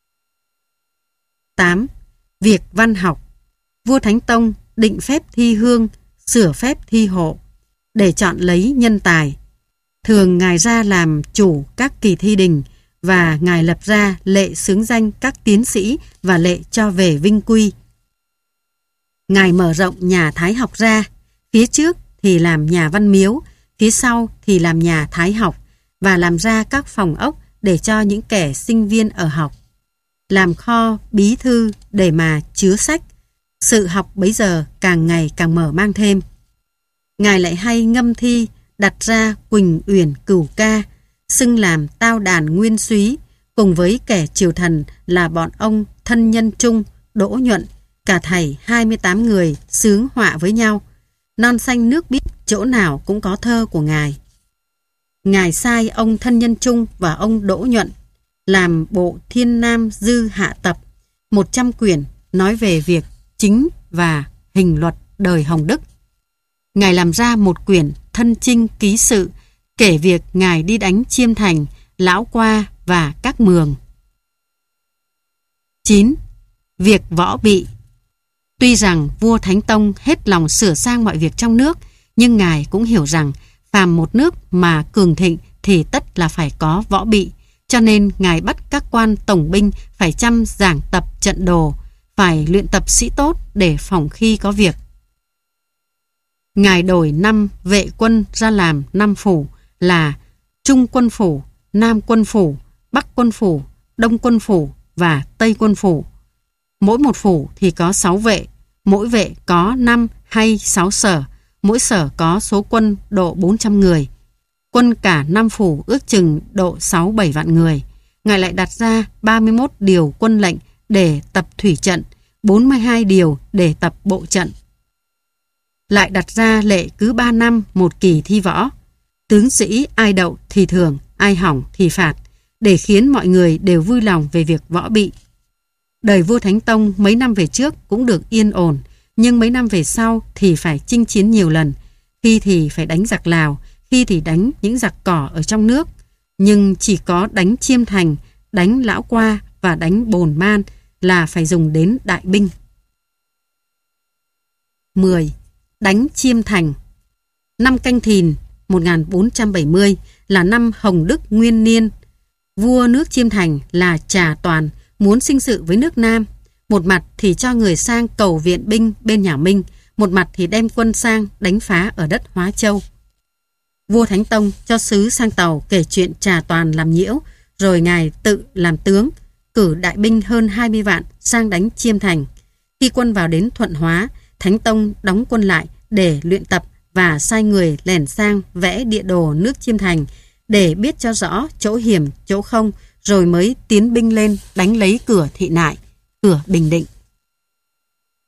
8. Việc văn học. Vua Thánh Tông định phép thi hương, sửa phép thi hộ để chọn lấy nhân tài. Thường Ngài ra làm chủ các kỳ thi đình, và Ngài lập ra lệ xướng danh các tiến sĩ và lệ cho về vinh quy. Ngài mở rộng nhà Thái học ra, phía trước thì làm nhà Văn Miếu, phía sau thì làm nhà Thái học, và làm ra các phòng ốc để cho những kẻ sinh viên ở học, làm kho bí thư để mà chứa sách. Sự học bấy giờ càng ngày càng mở mang thêm. Ngài lại hay ngâm thi, đặt ra Quỳnh Uyển Cửu Ca, xưng làm Tao Đàn Nguyên Súy, cùng với kẻ triều thần là bọn ông Thân Nhân Trung, Đỗ Nhuận, cả thảy 28 người xướng họa với nhau. Non xanh nước biếc, chỗ nào cũng có thơ của Ngài. Ngài sai ông Thân Nhân Trung và ông Đỗ Nhuận làm bộ Thiên Nam Dư Hạ Tập, 100 quyển nói về việc chính và hình luật đời Hồng Đức. Ngài làm ra một quyển Thân Chinh Ký Sự, kể việc Ngài đi đánh Chiêm Thành, Lão Qua và các mường. 9. Việc võ bị. Tuy rằng vua Thánh Tông hết lòng sửa sang mọi việc trong nước, nhưng Ngài cũng hiểu rằng phàm một nước mà cường thịnh thì tất là phải có võ bị, cho nên Ngài bắt các quan tổng binh phải chăm giảng tập trận đồ, phải luyện tập sĩ tốt để phòng khi có việc. Ngài đổi 5 vệ quân ra làm 5 phủ là Trung Quân Phủ, Nam Quân Phủ, Bắc Quân Phủ, Đông Quân Phủ và Tây Quân Phủ. Mỗi một phủ thì có 6 vệ, mỗi vệ có 5 hay 6 sở, mỗi sở có số quân độ 400 người. Quân cả 5 phủ ước chừng độ 6-7 vạn người. Ngài lại đặt ra 31 điều quân lệnh để tập thủy trận, 42 điều để tập bộ trận. Lại đặt ra lệ cứ 3 năm một kỳ thi võ. Tướng sĩ ai đậu thì thưởng, ai hỏng thì phạt, để khiến mọi người đều vui lòng về việc võ bị. Đời vua Thánh Tông mấy năm về trước cũng được yên ổn, nhưng mấy năm về sau thì phải chinh chiến nhiều lần. Khi thì phải đánh giặc Lào, khi thì đánh những giặc cỏ ở trong nước. Nhưng chỉ có đánh Chiêm Thành, đánh Lão Qua và đánh Bồn Man là phải dùng đến đại binh. 10. Đánh Chiêm Thành. Năm Canh Thìn 1470 là năm Hồng Đức Nguyên Niên. Vua nước Chiêm Thành là Trà Toàn muốn sinh sự với nước Nam. Một mặt thì cho người sang cầu viện binh bên nhà Minh, một mặt thì đem quân sang đánh phá ở đất Hóa Châu. Vua Thánh Tông cho sứ sang tàu kể chuyện Trà Toàn làm nhiễu, rồi Ngài tự làm tướng, cử đại binh hơn 20 vạn sang đánh Chiêm Thành. Khi quân vào đến Thuận Hóa, Thánh Tông đóng quân lại để luyện tập và sai người lẻn sang vẽ địa đồ nước Chiêm Thành để biết cho rõ chỗ hiểm, chỗ không, rồi mới tiến binh lên đánh lấy cửa Thị Nại, cửa Bình Định.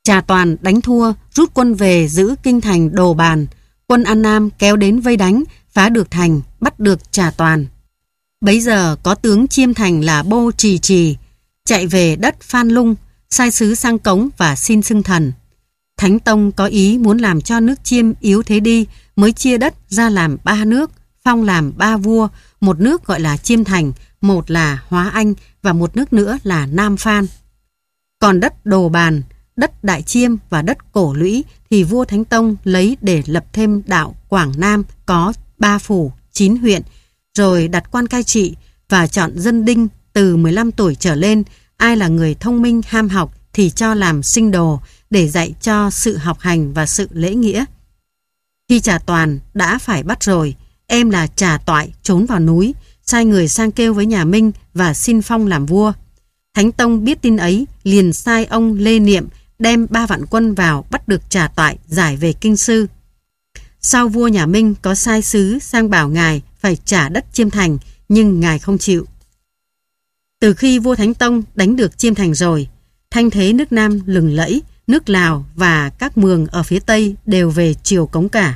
Trà Toàn đánh thua, rút quân về giữ kinh thành Đồ Bàn. Quân An Nam kéo đến vây đánh, phá được thành, bắt được Trà Toàn. Bấy giờ có tướng Chiêm Thành là Bô Trì Trì, chạy về đất Phan Lung, sai sứ sang cống và xin xưng thần. Thánh Tông có ý muốn làm cho nước Chiêm yếu thế đi, mới chia đất ra làm 3 nước, phong làm 3 vua, một nước gọi là Chiêm Thành, một là Hóa Anh và một nước nữa là Nam Phan. Còn đất Đồ Bàn, đất Đại Chiêm và đất Cổ Lũy thì vua Thánh Tông lấy để lập thêm đạo Quảng Nam có 3 phủ, 9 huyện, rồi đặt quan cai trị và chọn dân đinh từ 15 tuổi trở lên, ai là người thông minh ham học thì cho làm sinh đồ để dạy cho sự học hành và sự lễ nghĩa. Khi Trà Toàn đã phải bắt rồi, em là Trà Toại trốn vào núi, sai người sang kêu với nhà Minh và xin phong làm vua. Thánh Tông biết tin ấy, liền sai ông Lê Niệm đem 3 vạn quân vào bắt được Trà Toại giải về Kinh Sư. Sau vua nhà Minh có sai sứ sang bảo ngài phải trả đất Chiêm Thành, nhưng ngài không chịu. Từ khi vua Thánh Tông đánh được Chiêm Thành rồi, thanh thế nước Nam lừng lẫy, nước Lào và các mường ở phía Tây đều về triều cống cả.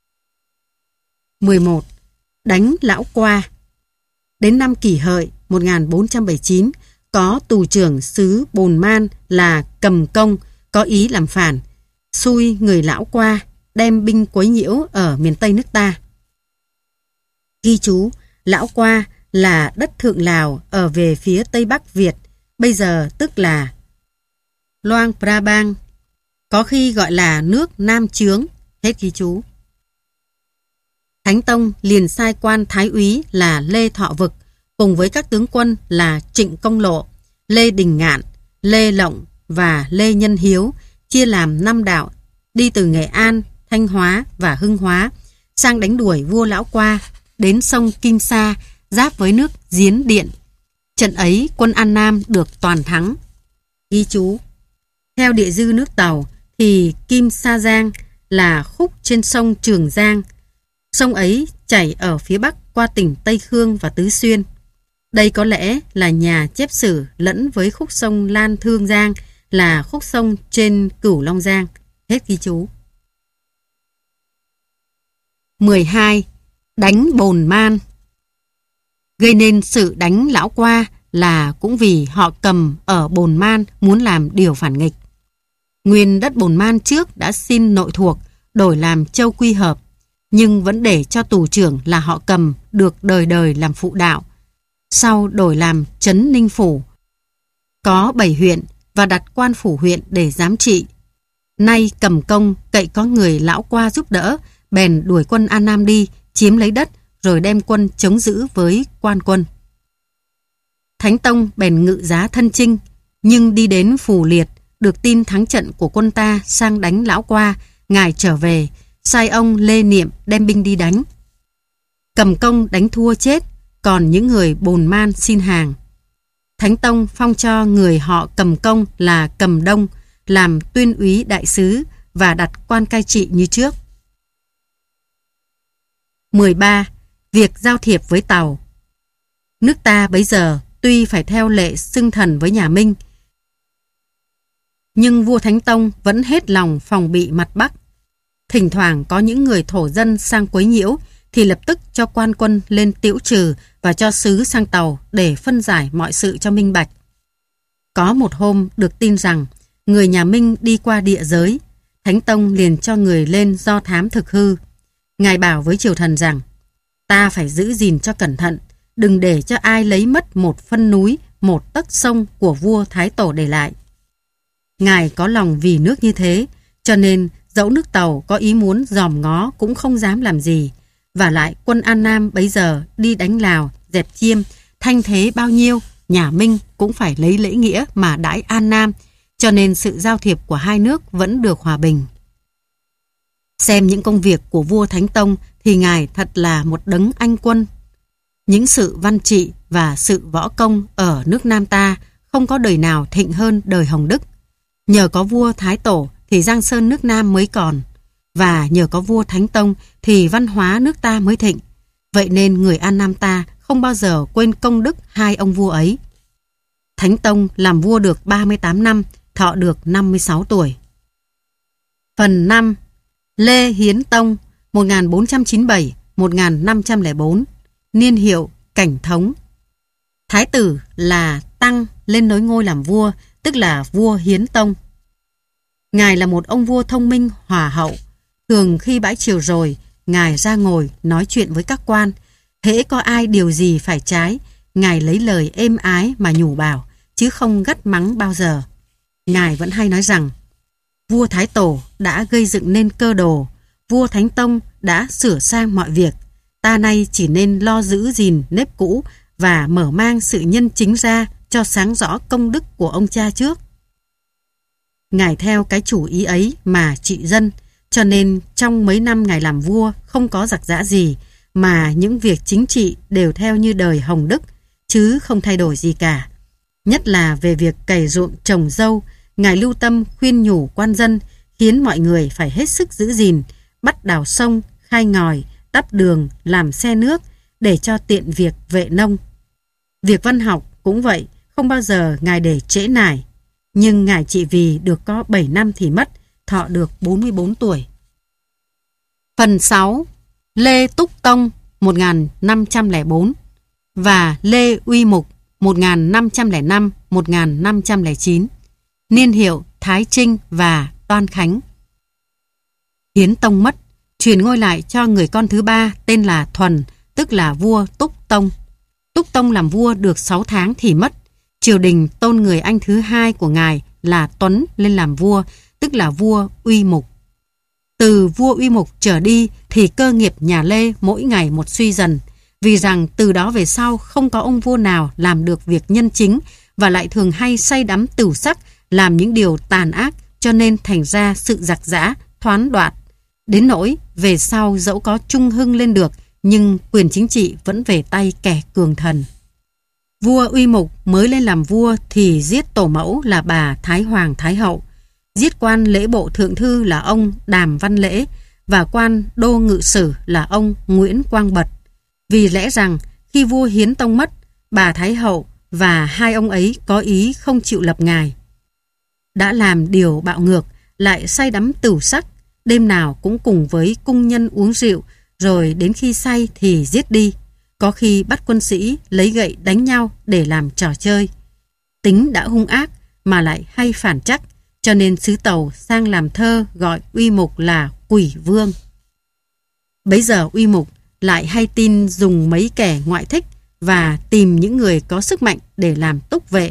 11. Đánh Lão Qua. Đến năm Kỷ Hợi 1479, có tù trưởng xứ Bồn Man là Cầm Công có ý làm phản, xui người Lão Qua đem binh quấy nhiễu ở miền Tây nước ta. Ghi chú, Lão Qua là đất Thượng Lào ở về phía Tây Bắc Việt, bây giờ tức là Loang Prabang, có khi gọi là nước Nam Chướng. Hết ghi chú. Thánh Tông liền sai quan thái úy là Lê Thọ Vực cùng với các tướng quân là Trịnh Công Lộ, Lê Đình Ngạn, Lê Lộng và Lê Nhân Hiếu chia làm 5 đạo, đi từ Nghệ An, Thanh Hóa và Hưng Hóa sang đánh đuổi vua Lão Qua đến sông Kim Sa giáp với nước Diến Điện. Trận ấy quân An Nam được toàn thắng. Ghi chú, theo địa dư nước Tàu thì Kim Sa Giang là khúc trên sông Trường Giang. Sông ấy chảy ở phía bắc qua tỉnh Tây Khương và Tứ Xuyên. Đây có lẽ là nhà chép sử lẫn với khúc sông Lan Thương Giang là khúc sông trên Cửu Long Giang. Hết ghi chú. 12. Đánh Bồn Man. Gây nên sự đánh Lão Qua là cũng vì họ Cầm ở Bồn Man muốn làm điều phản nghịch. Nguyên đất Bồn Man trước đã xin nội thuộc đổi làm Châu Quy Hợp, nhưng vẫn để cho tù trưởng là họ Cầm được đời đời làm phụ đạo. Sau đổi làm Trấn Ninh Phủ, có 7 huyện và đặt quan phủ huyện để giám trị. Nay Cầm Công cậy có người Lão Qua giúp đỡ, bèn đuổi quân An Nam đi, chiếm lấy đất, rồi đem quân chống giữ với quan quân. Thánh Tông bèn ngự giá thân chinh, nhưng đi đến Phù Liệt, được tin thắng trận của quân ta sang đánh Lão Qua, ngài trở về, sai ông Lê Niệm đem binh đi đánh. Cầm Công đánh thua chết, còn những người Bồn Man xin hàng. Thánh Tông phong cho người họ Cầm Công là Cầm Đông làm tuyên úy đại sứ và đặt quan cai trị như trước. 13. Việc giao thiệp với Tàu. Nước ta bấy giờ tuy phải theo lệ xưng thần với nhà Minh, nhưng vua Thánh Tông vẫn hết lòng phòng bị mặt Bắc. Thỉnh thoảng có những người thổ dân sang quấy nhiễu thì lập tức cho quan quân lên tiễu trừ và cho sứ sang Tàu để phân giải mọi sự cho minh bạch. Có một hôm được tin rằng người nhà Minh đi qua địa giới, Thánh Tông liền cho người lên do thám thực hư. Ngài bảo với triều thần rằng ta phải giữ gìn cho cẩn thận, đừng để cho ai lấy mất một phân núi, một tấc sông của vua Thái Tổ để lại. Ngài có lòng vì nước như thế, cho nên dẫu nước Tàu có ý muốn dòm ngó cũng không dám làm gì. Và lại quân An Nam bấy giờ đi đánh Lào, dẹp Chiêm, thanh thế bao nhiêu, nhà Minh cũng phải lấy lễ nghĩa mà đãi An Nam, cho nên sự giao thiệp của hai nước vẫn được hòa bình. Xem những công việc của vua Thánh Tông thì ngài thật là một đấng anh quân. Những sự văn trị và sự võ công ở nước Nam ta không có đời nào thịnh hơn đời Hồng Đức. Nhờ có vua Thái Tổ thì Giang Sơn nước Nam mới còn, và nhờ có vua Thánh Tông thì văn hóa nước ta mới thịnh. Vậy nên người An Nam ta không bao giờ quên công đức hai ông vua ấy. Thánh Tông làm vua được 38 năm, thọ được 56 tuổi. Phần 5. Lê Hiến Tông 1497-1504. Niên hiệu Cảnh Thống. Thái tử là Tăng lên nối ngôi làm vua, tức là vua Hiến Tông. Ngài là một ông vua thông minh, hòa hậu. Thường khi bãi triều rồi, Ngài ra ngồi nói chuyện với các quan. Hễ có ai điều gì phải trái, Ngài lấy lời êm ái mà nhủ bảo, chứ không gắt mắng bao giờ. Ngài vẫn hay nói rằng, vua Thái Tổ đã gây dựng nên cơ đồ, vua Thánh Tông đã sửa sang mọi việc. Ta nay chỉ nên lo giữ gìn nếp cũ và mở mang sự nhân chính ra cho sáng rõ công đức của ông cha trước. Ngài theo cái chủ ý ấy mà trị dân, cho nên trong mấy năm Ngài làm vua không có giặc giã gì, mà những việc chính trị đều theo như đời Hồng Đức, chứ không thay đổi gì cả. Nhất là về việc cày ruộng trồng dâu, Ngài lưu tâm khuyên nhủ quan dân, khiến mọi người phải hết sức giữ gìn, bắt đào sông, khai ngòi, đắp đường, làm xe nước, để cho tiện việc vệ nông. Việc văn học cũng vậy, không bao giờ Ngài để trễ nải. Nhưng Ngài trị vì được có 7 năm thì mất, thọ được 44 tuổi. Phần 6. Lê Túc Tông 1504 và Lê Uy Mục 1505-1509. Niên hiệu Thái Trinh và Đoan Khánh. Hiến Tông mất, truyền ngôi lại cho người con thứ ba tên là Thuần, tức là vua Túc Tông. Túc Tông làm vua được 6 tháng thì mất. Triều đình tôn người anh thứ hai của ngài là Tuấn lên làm vua, tức là vua Uy Mục. Từ vua Uy Mục trở đi thì cơ nghiệp nhà Lê mỗi ngày một suy dần, vì rằng từ đó về sau không có ông vua nào làm được việc nhân chính và lại thường hay say đắm tửu sắc, làm những điều tàn ác, cho nên thành ra sự giặc giã, thoán đoạt. Đến nỗi về sau dẫu có trung hưng lên được, nhưng quyền chính trị vẫn về tay kẻ cường thần. Vua Uy Mục mới lên làm vua thì giết tổ mẫu là bà Thái Hoàng Thái Hậu, giết quan lễ bộ thượng thư là ông Đàm Văn Lễ và quan đô ngự sử là ông Nguyễn Quang Bật. Vì lẽ rằng khi vua Hiến Tông mất, bà Thái Hậu và hai ông ấy có ý không chịu lập ngài. Đã làm điều bạo ngược, lại say đắm tửu sắc, đêm nào cũng cùng với cung nhân uống rượu, rồi đến khi say thì giết đi. Có khi bắt quân sĩ lấy gậy đánh nhau để làm trò chơi. Tính đã hung ác mà lại hay phản trắc, cho nên sứ Tàu sang làm thơ gọi Uy Mục là Quỷ Vương. Bấy giờ Uy Mục lại hay tin dùng mấy kẻ ngoại thích và tìm những người có sức mạnh để làm túc vệ.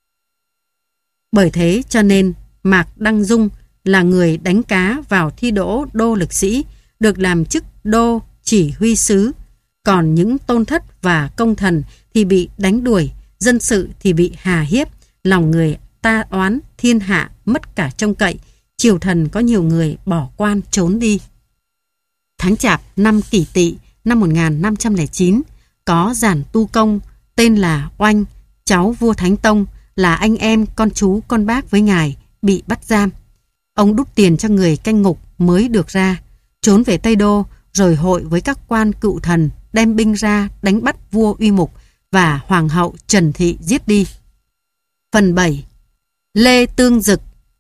Bởi thế cho nên Mạc Đăng Dung là người đánh cá vào thi đỗ đô lực sĩ, được làm chức đô chỉ huy sứ. Còn những tôn thất và công thần thì bị đánh đuổi, dân sự thì bị hà hiếp, lòng người ta oán, thiên hạ mất cả trông cậy, triều thần có nhiều người bỏ quan trốn đi. Tháng Chạp năm Kỷ Tỵ năm 1509, có giản tu công tên là Oanh, cháu vua Thánh Tông, là anh em con chú con bác với ngài, bị bắt giam. Ông đút tiền cho người canh ngục mới được ra, trốn về Tây Đô, rồi hội với các quan cựu thần đem binh ra đánh bắt vua Uy Mục và hoàng hậu Trần Thị giết đi. Phần 7. Lê Tương Dực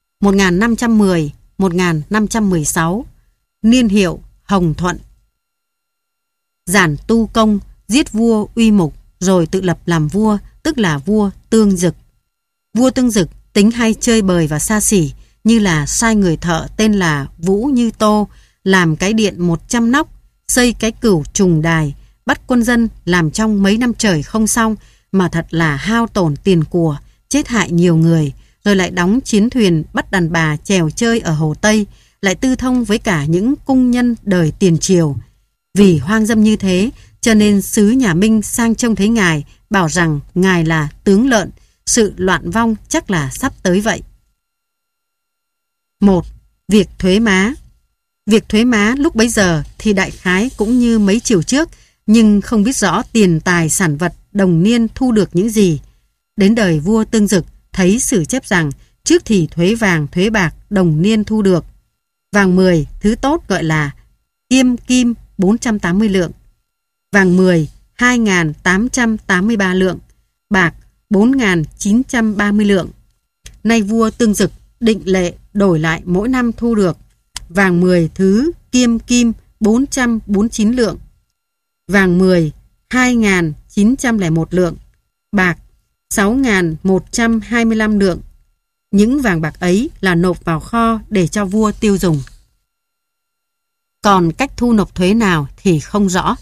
1510-1516. Niên hiệu Hồng Thuận. Giản tu công giết vua Uy Mục rồi tự lập làm vua, tức là vua Tương Dực. Vua Tương Dực tính hay chơi bời và xa xỉ, như là sai người thợ tên là Vũ Như Tô làm cái điện 100 nóc, xây cái cửu trùng đài, bắt quân dân làm trong mấy năm trời không xong, mà thật là hao tổn tiền của, chết hại nhiều người, rồi lại đóng chiến thuyền bắt đàn bà chèo chơi ở Hồ Tây, lại tư thông với cả những cung nhân đời tiền triều. Vì hoang dâm như thế, cho nên sứ nhà Minh sang trông thấy ngài, bảo rằng ngài là tướng lợn, sự loạn vong chắc là sắp tới vậy. 1. Việc thuế má. Việc thuế má lúc bấy giờ thì đại khái cũng như mấy chiều trước, nhưng không biết rõ tiền tài sản vật đồng niên thu được những gì. Đến đời vua Tương Dực thấy sử chép rằng trước thì thuế vàng, thuế bạc đồng niên thu được. Vàng 10 thứ tốt gọi là kiêm kim 480 lượng, vàng 10 2.883 lượng, bạc 4.930 lượng. Nay vua Tương Dực định lệ đổi lại mỗi năm thu được vàng 10 thứ kiêm kim 449 lượng, vàng 10 2.901 lượng, bạc 6.125 lượng. Những vàng bạc ấy là nộp vào kho để cho vua tiêu dùng. Còn cách thu nộp thuế nào thì không rõ.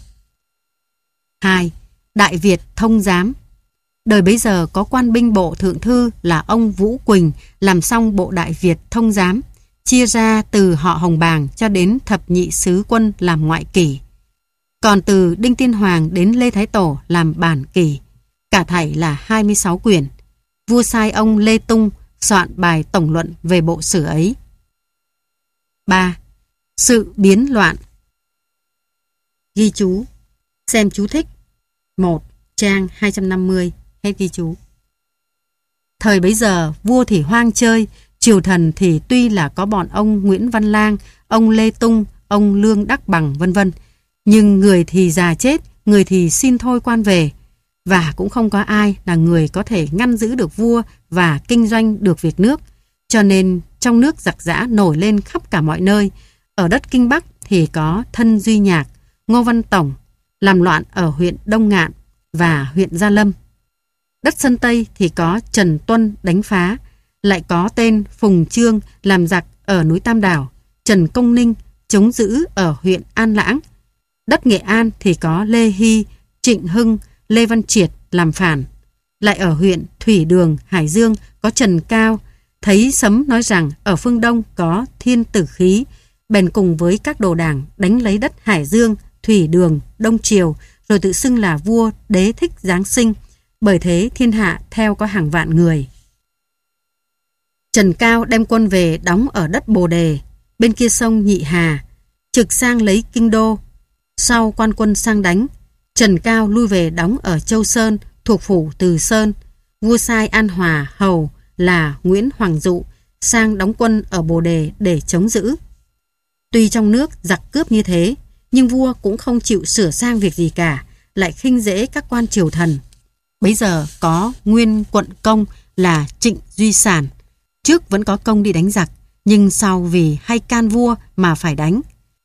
2. Đại Việt thông giám. Đời bấy giờ có quan binh bộ thượng thư là ông Vũ Quỳnh làm xong bộ Đại Việt thông giám, chia ra từ họ Hồng Bàng cho đến thập nhị sứ quân làm ngoại kỷ. Còn từ Đinh Tiên Hoàng đến Lê Thái Tổ làm bản kỷ. Cả thảy là 26 quyển. Vua sai ông Lê Tung soạn bài tổng luận về bộ sử ấy. 3. Sự biến loạn. Ghi chú. Xem chú thích. 1. Trang 250. Hết ghi chú. Thời bấy giờ, vua thì hoang chơi, triều thần thì tuy là có bọn ông Nguyễn Văn Lang, ông Lê Tung, ông Lương Đắc Bằng vân vân, nhưng người thì già chết, người thì xin thôi quan về, và cũng không có ai là người có thể ngăn giữ được vua và kinh doanh được việc nước, cho nên trong nước giặc giã nổi lên khắp cả mọi nơi. Ở đất Kinh Bắc thì có Thân Duy Nhạc, Ngô Văn Tổng làm loạn ở huyện Đông Ngạn và huyện Gia Lâm. Đất Sơn Tây thì có Trần Tuân đánh phá, lại có tên Phùng Trương làm giặc ở núi Tam Đảo, Trần Công Ninh chống giữ ở huyện An Lãng. Đất Nghệ An thì có Lê Hy, Trịnh Hưng, Lê Văn Triệt làm phản. Lại ở huyện Thủy Đường, Hải Dương có Trần Cao, thấy sấm nói rằng ở phương Đông có Thiên Tử Khí, bèn cùng với các đồ đảng đánh lấy đất Hải Dương, Thủy Đường, Đông Triều, rồi tự xưng là vua Đế Thích Giáng sinh, bởi thế thiên hạ theo có hàng vạn người. Trần Cao đem quân về đóng ở đất Bồ Đề, bên kia sông Nhị Hà, trực sang lấy kinh đô. Sau quan quân sang đánh, Trần Cao lui về đóng ở Châu Sơn, thuộc phủ Từ Sơn. Vua sai An Hòa hầu là Nguyễn Hoàng Dụ sang đóng quân ở Bồ Đề để chống giữ. Tuy trong nước giặc cướp như thế, nhưng vua cũng không chịu sửa sang việc gì cả, lại khinh dễ các quan triều thần. Bấy giờ có nguyên quận công là Trịnh Duy Sản. Trước vẫn có công đi đánh giặc, nhưng sau vì hay can vua mà phải đánh.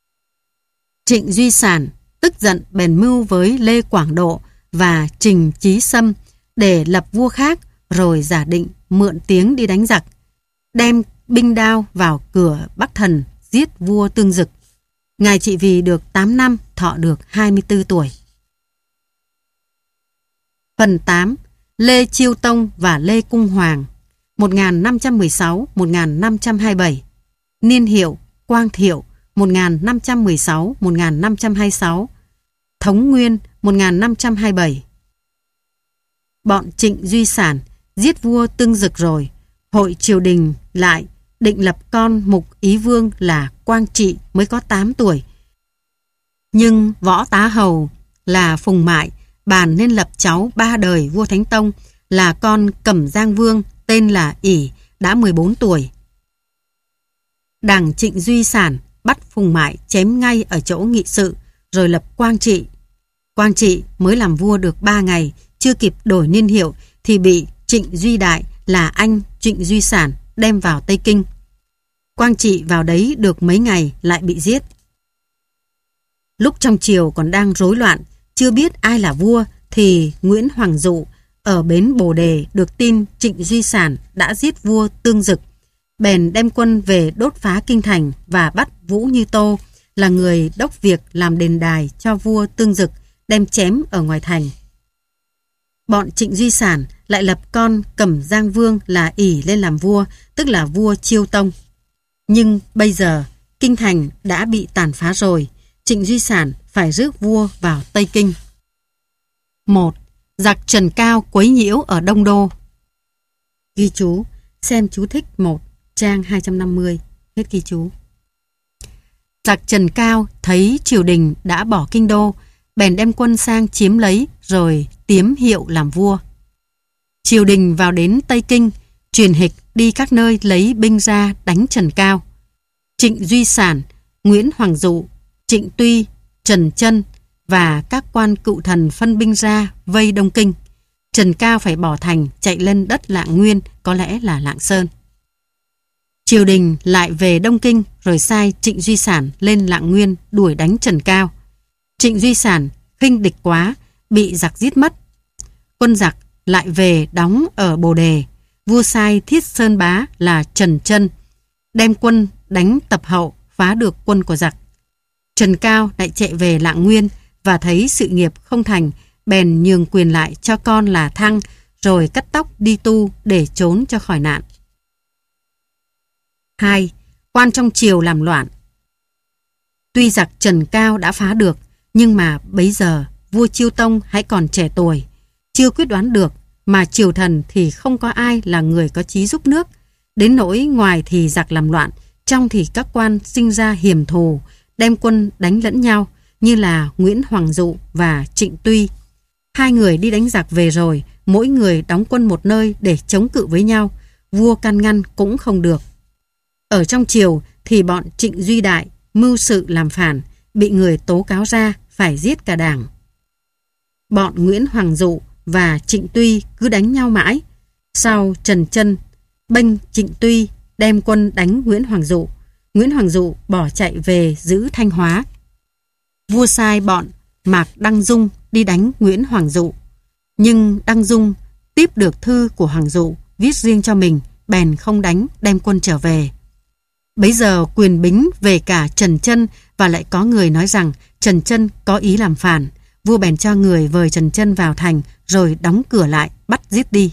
Trịnh Duy Sản tức giận bèn mưu với Lê Quảng Độ và Trình Chí Sâm để lập vua khác, rồi giả định mượn tiếng đi đánh giặc, đem binh đao vào cửa Bắc Thần giết vua Tương Dực. Ngài trị vì được 8 năm, thọ được 24 tuổi. Phần 8. Lê Chiêu Tông và Lê Cung Hoàng 1516-1527. Niên hiệu Quang Thiệu 1516-1526. Thống Nguyên 1527. Bọn Trịnh Duy Sản giết vua Tương Dực rồi, hội triều đình lại định lập con Mục Ý Vương là Quang Trị mới có 8 tuổi. Nhưng Võ Tá Hầu là Phùng Mại bàn nên lập cháu 3 đời vua Thánh Tông là con Cẩm Giang Vương tên là Ỷ đã 14 tuổi. Đảng Trịnh Duy Sản bắt Phùng Mại chém ngay ở chỗ nghị sự, rồi lập Quang Trị. Quang Trị mới làm vua được 3 ngày, chưa kịp đổi niên hiệu thì bị Trịnh Duy Đại là anh Trịnh Duy Sản đem vào Tây Kinh. Quang Trị vào đấy được mấy ngày lại bị giết. Lúc trong triều còn đang rối loạn, chưa biết ai là vua, thì Nguyễn Hoàng Dụ ở bến Bồ Đề được tin Trịnh Duy Sản đã giết vua Tương Dực, bèn đem quân về đốt phá kinh thành và bắt Vũ Như Tô là người đốc việc làm đền đài cho vua Tương Dực, đem chém ở ngoài thành. Bọn Trịnh Duy Sản lại lập con Cẩm Giang Vương là Ỷ lên làm vua, tức là vua Chiêu Tông. Nhưng bây giờ kinh thành đã bị tàn phá rồi, Trịnh Duy Sản phải rước vua vào Tây Kinh. 1. Giặc Trần Cao quấy nhiễu ở Đông Đô. Ghi chú. Xem chú thích 1, trang 250. Hết ghi chú. Giặc Trần Cao thấy triều đình đã bỏ kinh đô, bèn đem quân sang chiếm lấy rồi tiếm hiệu làm vua. Triều đình vào đến Tây Kinh, truyền hịch đi các nơi lấy binh ra đánh Trần Cao. Trịnh Duy Sản, Nguyễn Hoàng Dụ, Trịnh Tuy, Trần Chân và các quan cựu thần phân binh ra vây Đông Kinh. Trần Cao phải bỏ thành chạy lên đất Lạng Nguyên, có lẽ là Lạng Sơn. Triều đình lại về Đông Kinh rồi sai Trịnh Duy Sản lên Lạng Nguyên đuổi đánh Trần Cao. Trịnh Duy Sản khinh địch quá, bị giặc giết mất. Quân giặc lại về đóng ở Bồ Đề. Vua sai Thiết Sơn Bá là Trần Chân đem quân đánh Tập Hậu, phá được quân của giặc. Trần Cao lại chạy về Lạng Nguyên và thấy sự nghiệp không thành, bèn nhường quyền lại cho con là Thăng, rồi cắt tóc đi tu để trốn cho khỏi nạn. 2. Quan trong triều làm loạn. Tuy giặc Trần Cao đã phá được, nhưng mà bấy giờ vua Chiêu Tông hãy còn trẻ tuổi, chưa quyết đoán được, mà triều thần thì không có ai là người có chí giúp nước. Đến nỗi ngoài thì giặc làm loạn, trong thì các quan sinh ra hiểm thù, đem quân đánh lẫn nhau, như là Nguyễn Hoàng Dụ và Trịnh Tuy. Hai người đi đánh giặc về rồi, mỗi người đóng quân một nơi để chống cự với nhau, vua can ngăn cũng không được. Ở trong triều thì bọn Trịnh Duy Đại mưu sự làm phản, bị người tố cáo ra phải giết cả đảng. Bọn Nguyễn Hoàng Dụ và Trịnh Tuy cứ đánh nhau mãi. Sau Trần Chân bênh Trịnh Tuy đem quân đánh Nguyễn Hoàng Dụ. Nguyễn Hoàng Dụ bỏ chạy về giữ Thanh Hóa. Vua sai bọn Mạc Đăng Dung đi đánh Nguyễn Hoàng Dụ. Nhưng Đăng Dung tiếp được thư của Hoàng Dụ viết riêng cho mình, bèn không đánh, đem quân trở về. Bấy giờ quyền bính về cả Trần Chân, và lại có người nói rằng Trần Chân có ý làm phản. Vua bèn cho người vời Trần Chân vào thành rồi đóng cửa lại, bắt giết đi.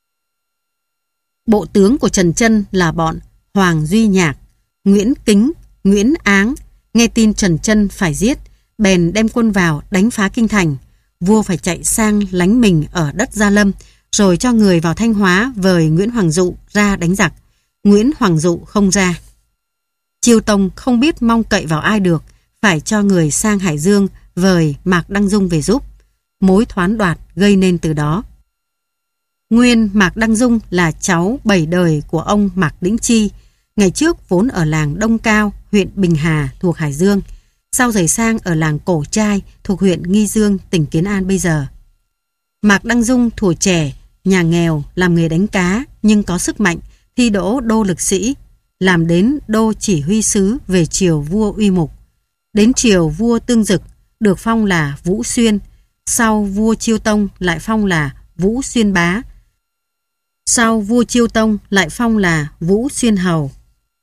Bộ tướng của Trần Chân là bọn Hoàng Duy Nhạc, Nguyễn Kính, Nguyễn Áng, nghe tin Trần Chân phải giết, bèn đem quân vào đánh phá kinh thành. Vua phải chạy sang lánh mình ở đất Gia Lâm, rồi cho người vào Thanh Hóa vời Nguyễn Hoàng Dụ ra đánh giặc. Nguyễn Hoàng Dụ không ra. Chiêu Tông không biết mong cậy vào ai được, phải cho người sang Hải Dương vời Mạc Đăng Dung về giúp. Mối thoán đoạt gây nên từ đó. Nguyên Mạc Đăng Dung là cháu 7 đời của ông Mạc Đĩnh Chi, ngày trước vốn ở làng Đông Cao, huyện Bình Hà thuộc Hải Dương, sau rời sang ở làng Cổ Trai thuộc huyện Nghi Dương, tỉnh Kiến An bây giờ. Mạc Đăng Dung thuở trẻ, nhà nghèo, làm nghề đánh cá nhưng có sức mạnh, thi đỗ đô lực sĩ, làm đến đô chỉ huy sứ về triều vua Uy Mục. Đến triều vua Tương Dực được phong là Vũ Xuyên, sau vua Chiêu Tông lại phong là Vũ Xuyên Bá, sau vua Chiêu Tông lại phong là Vũ Xuyên Hầu.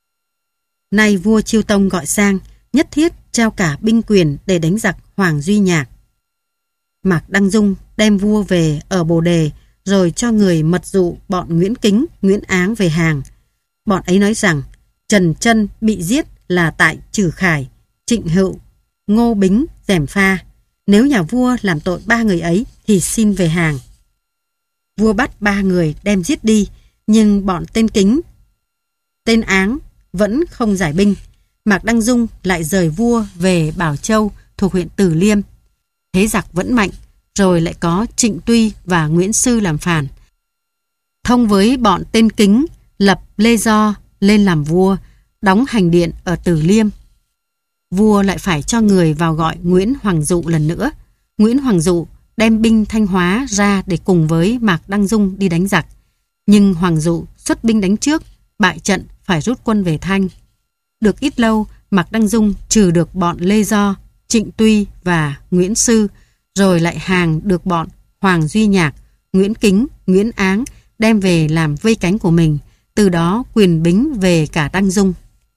Nay vua Chiêu Tông gọi sang, nhất thiết trao cả binh quyền để đánh giặc Hoàng Duy Nhạc. Mạc Đăng Dung đem vua về ở Bồ Đề, rồi cho người mật dụ bọn Nguyễn Kính, Nguyễn Áng về hàng. Bọn ấy nói rằng Trần Chân bị giết là tại Trử Khải, Trịnh Hữu, Ngô Bính, Giẻm Pha. Nếu nhà vua làm tội 3 người ấy thì xin về hàng. Vua bắt 3 người đem giết đi, nhưng bọn tên Kính, tên Áng vẫn không giải binh. Mạc Đăng Dung lại rời vua về Bảo Châu thuộc huyện Từ Liêm. Thế giặc vẫn mạnh, rồi lại có Trịnh Tuy và Nguyễn Sư làm phản. Thông với bọn tên Kính, lập Lê Do lên làm vua, đóng hành điện ở Từ Liêm. Vua lại phải cho người vào gọi Nguyễn Hoàng Dụ lần nữa. Nguyễn Hoàng Dụ đem binh Thanh Hóa ra để cùng với Mạc Đăng Dung đi đánh giặc. Nhưng Hoàng Dụ xuất binh đánh trước, bại trận phải rút quân về Thanh. Được ít lâu, Mạc Đăng Dung trừ được bọn Lê Do, Trịnh Tuy và Nguyễn Sư, rồi lại hàng được bọn Hoàng Duy Nhạc, Nguyễn Kính, Nguyễn Áng đem về làm vây cánh của mình. Từ đó quyền bính về cả Đăng Dung.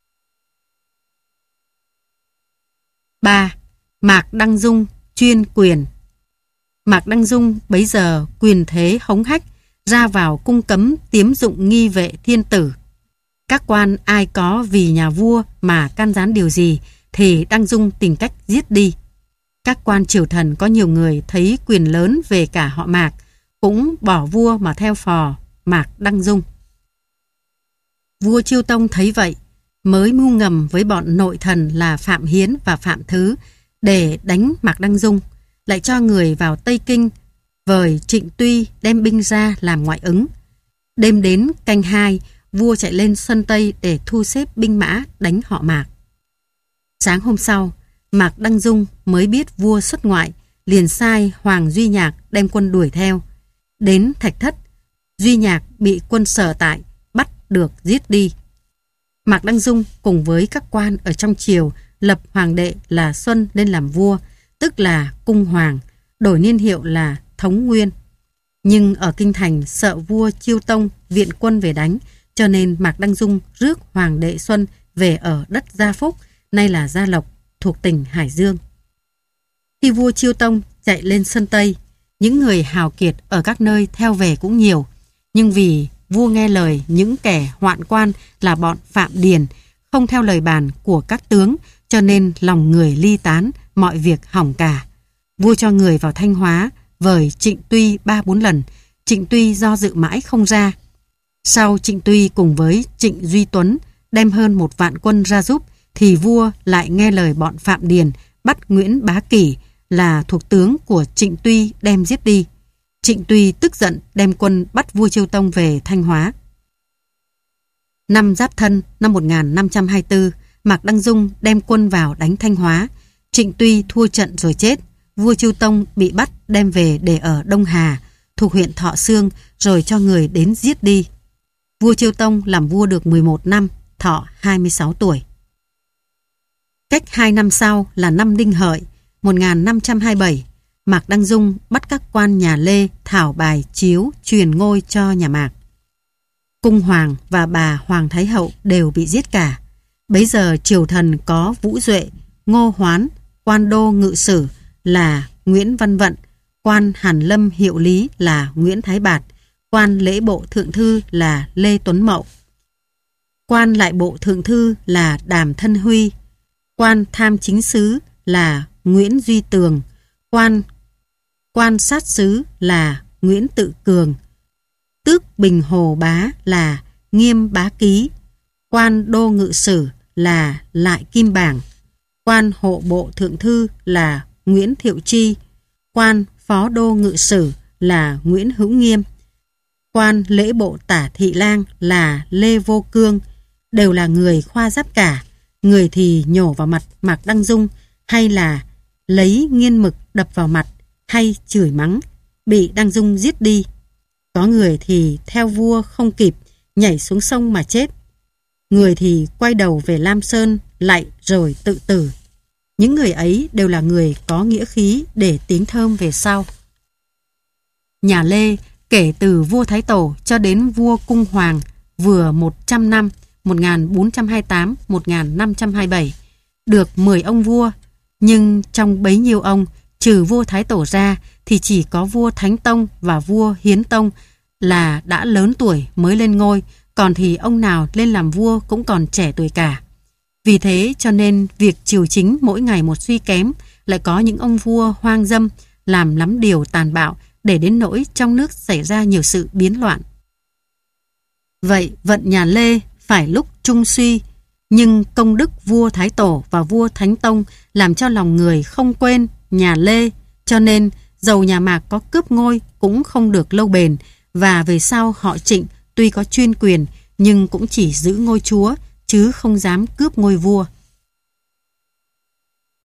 3. Mạc Đăng Dung chuyên quyền. Mạc Đăng Dung bấy giờ quyền thế hống hách, ra vào cung cấm tiếm dụng nghi vệ thiên tử. Các quan ai có vì nhà vua mà can gián điều gì thì Đăng Dung tìm cách giết đi. Các quan triều thần có nhiều người thấy quyền lớn về cả họ Mạc, cũng bỏ vua mà theo phò Mạc Đăng Dung. Vua Chiêu Tông thấy vậy, mới mưu ngầm với bọn nội thần là Phạm Hiến và Phạm Thứ để đánh Mạc Đăng Dung, lại cho người vào Tây Kinh vời Trịnh Tuy đem binh ra làm ngoại ứng. Đêm đến canh 2, vua chạy lên sân Tây để thu xếp binh mã đánh họ Mạc. Sáng hôm sau, Mạc Đăng Dung mới biết vua xuất ngoại, liền sai Hoàng Duy Nhạc đem quân đuổi theo. Đến Thạch Thất, Duy Nhạc bị quân Sở Tại bắt được giết đi. Mạc Đăng Dung cùng với các quan ở trong triều lập hoàng đệ là Xuân lên làm vua, tức là cung hoàng, đổi niên hiệu là Thống Nguyên. Nhưng ở kinh thành sợ vua Chiêu Tông viện quân về đánh, cho nên Mạc Đăng Dung rước hoàng đệ Xuân về ở đất Gia Phúc, nay là Gia Lộc, thuộc tỉnh Hải Dương. Khi vua Chiêu Tông chạy lên Sơn Tây, những người hào kiệt ở các nơi theo về cũng nhiều, nhưng vì vua nghe lời những kẻ hoạn quan là bọn Phạm Điền, không theo lời bàn của các tướng, cho nên lòng người ly tán, mọi việc hỏng cả. Vua cho người vào Thanh Hóa vời Trịnh Tuy 3-4 lần, Trịnh Tuy do dự mãi không ra. Sau Trịnh Tuy cùng với Trịnh Duy Tuấn đem hơn 1 vạn quân ra giúp, thì vua lại nghe lời bọn Phạm Điền bắt Nguyễn Bá Kỷ là thuộc tướng của Trịnh Tuy đem giết đi. Trịnh Tuy tức giận đem quân bắt vua Chiêu Tông về Thanh Hóa. Năm Giáp Thân năm 1524, Mạc Đăng Dung đem quân vào đánh Thanh Hóa. Trịnh Tuy thua trận rồi chết. Vua Chiêu Tông bị bắt đem về để ở Đông Hà, thuộc huyện Thọ Xương, rồi cho người đến giết đi. Vua Chiêu Tông làm vua được 11 năm, thọ 26 tuổi. Cách 2 năm sau là năm Đinh Hợi 1527, Mạc Đăng Dung bắt các quan nhà Lê thảo bài chiếu truyền ngôi cho nhà Mạc. Cung hoàng và bà Hoàng Thái Hậu đều bị giết cả. Bấy giờ triều thần có Vũ Duệ, Ngô Hoán, quan đô ngự sử là Nguyễn Văn Vận, quan Hàn Lâm hiệu lý là Nguyễn Thái Bạt, quan lễ bộ thượng thư là Lê Tuấn Mậu, quan lại bộ thượng thư là Đàm Thân Huy, quan tham chính sứ là Nguyễn Duy Tường, quan sát sứ là Nguyễn Tự Cường, tước Bình Hồ Bá là Nghiêm Bá Ký, quan đô ngự sử là Lại Kim Bảng, quan hộ bộ thượng thư là Nguyễn Thiệu Chi, quan phó đô ngự sử là Nguyễn Hữu Nghiêm, quan lễ bộ tả thị lang là Lê Vô Cương, đều là người khoa giáp cả. Người thì nhổ vào mặt Mạc Đăng Dung, hay là lấy nghiên mực đập vào mặt, hay chửi mắng, bị Đăng Dung giết đi. Có người thì theo vua không kịp, nhảy xuống sông mà chết. Người thì quay đầu về Lam Sơn, lạy rồi tự tử. Những người ấy đều là người có nghĩa khí để tiếng thơm về sau. Nhà Lê kể từ vua Thái Tổ cho đến vua Cung Hoàng vừa 100 năm, 1428-1527, được 10 ông vua, nhưng trong bấy nhiêu ông, trừ vua Thái Tổ ra thì chỉ có vua Thánh Tông và vua Hiến Tông là đã lớn tuổi mới lên ngôi, còn thì ông nào lên làm vua cũng còn trẻ tuổi cả. Vì thế cho nên việc triều chính mỗi ngày một suy kém, lại có những ông vua hoang dâm làm lắm điều tàn bạo, để đến nỗi trong nước xảy ra nhiều sự biến loạn. Vậy vận nhà Lê phải lúc trung suy, nhưng công đức vua Thái Tổ và vua Thánh Tông làm cho lòng người không quên nhà Lê, cho nên dầu nhà Mạc có cướp ngôi cũng không được lâu bền, và về sau họ Trịnh tuy có chuyên quyền nhưng cũng chỉ giữ ngôi chúa chứ không dám cướp ngôi vua.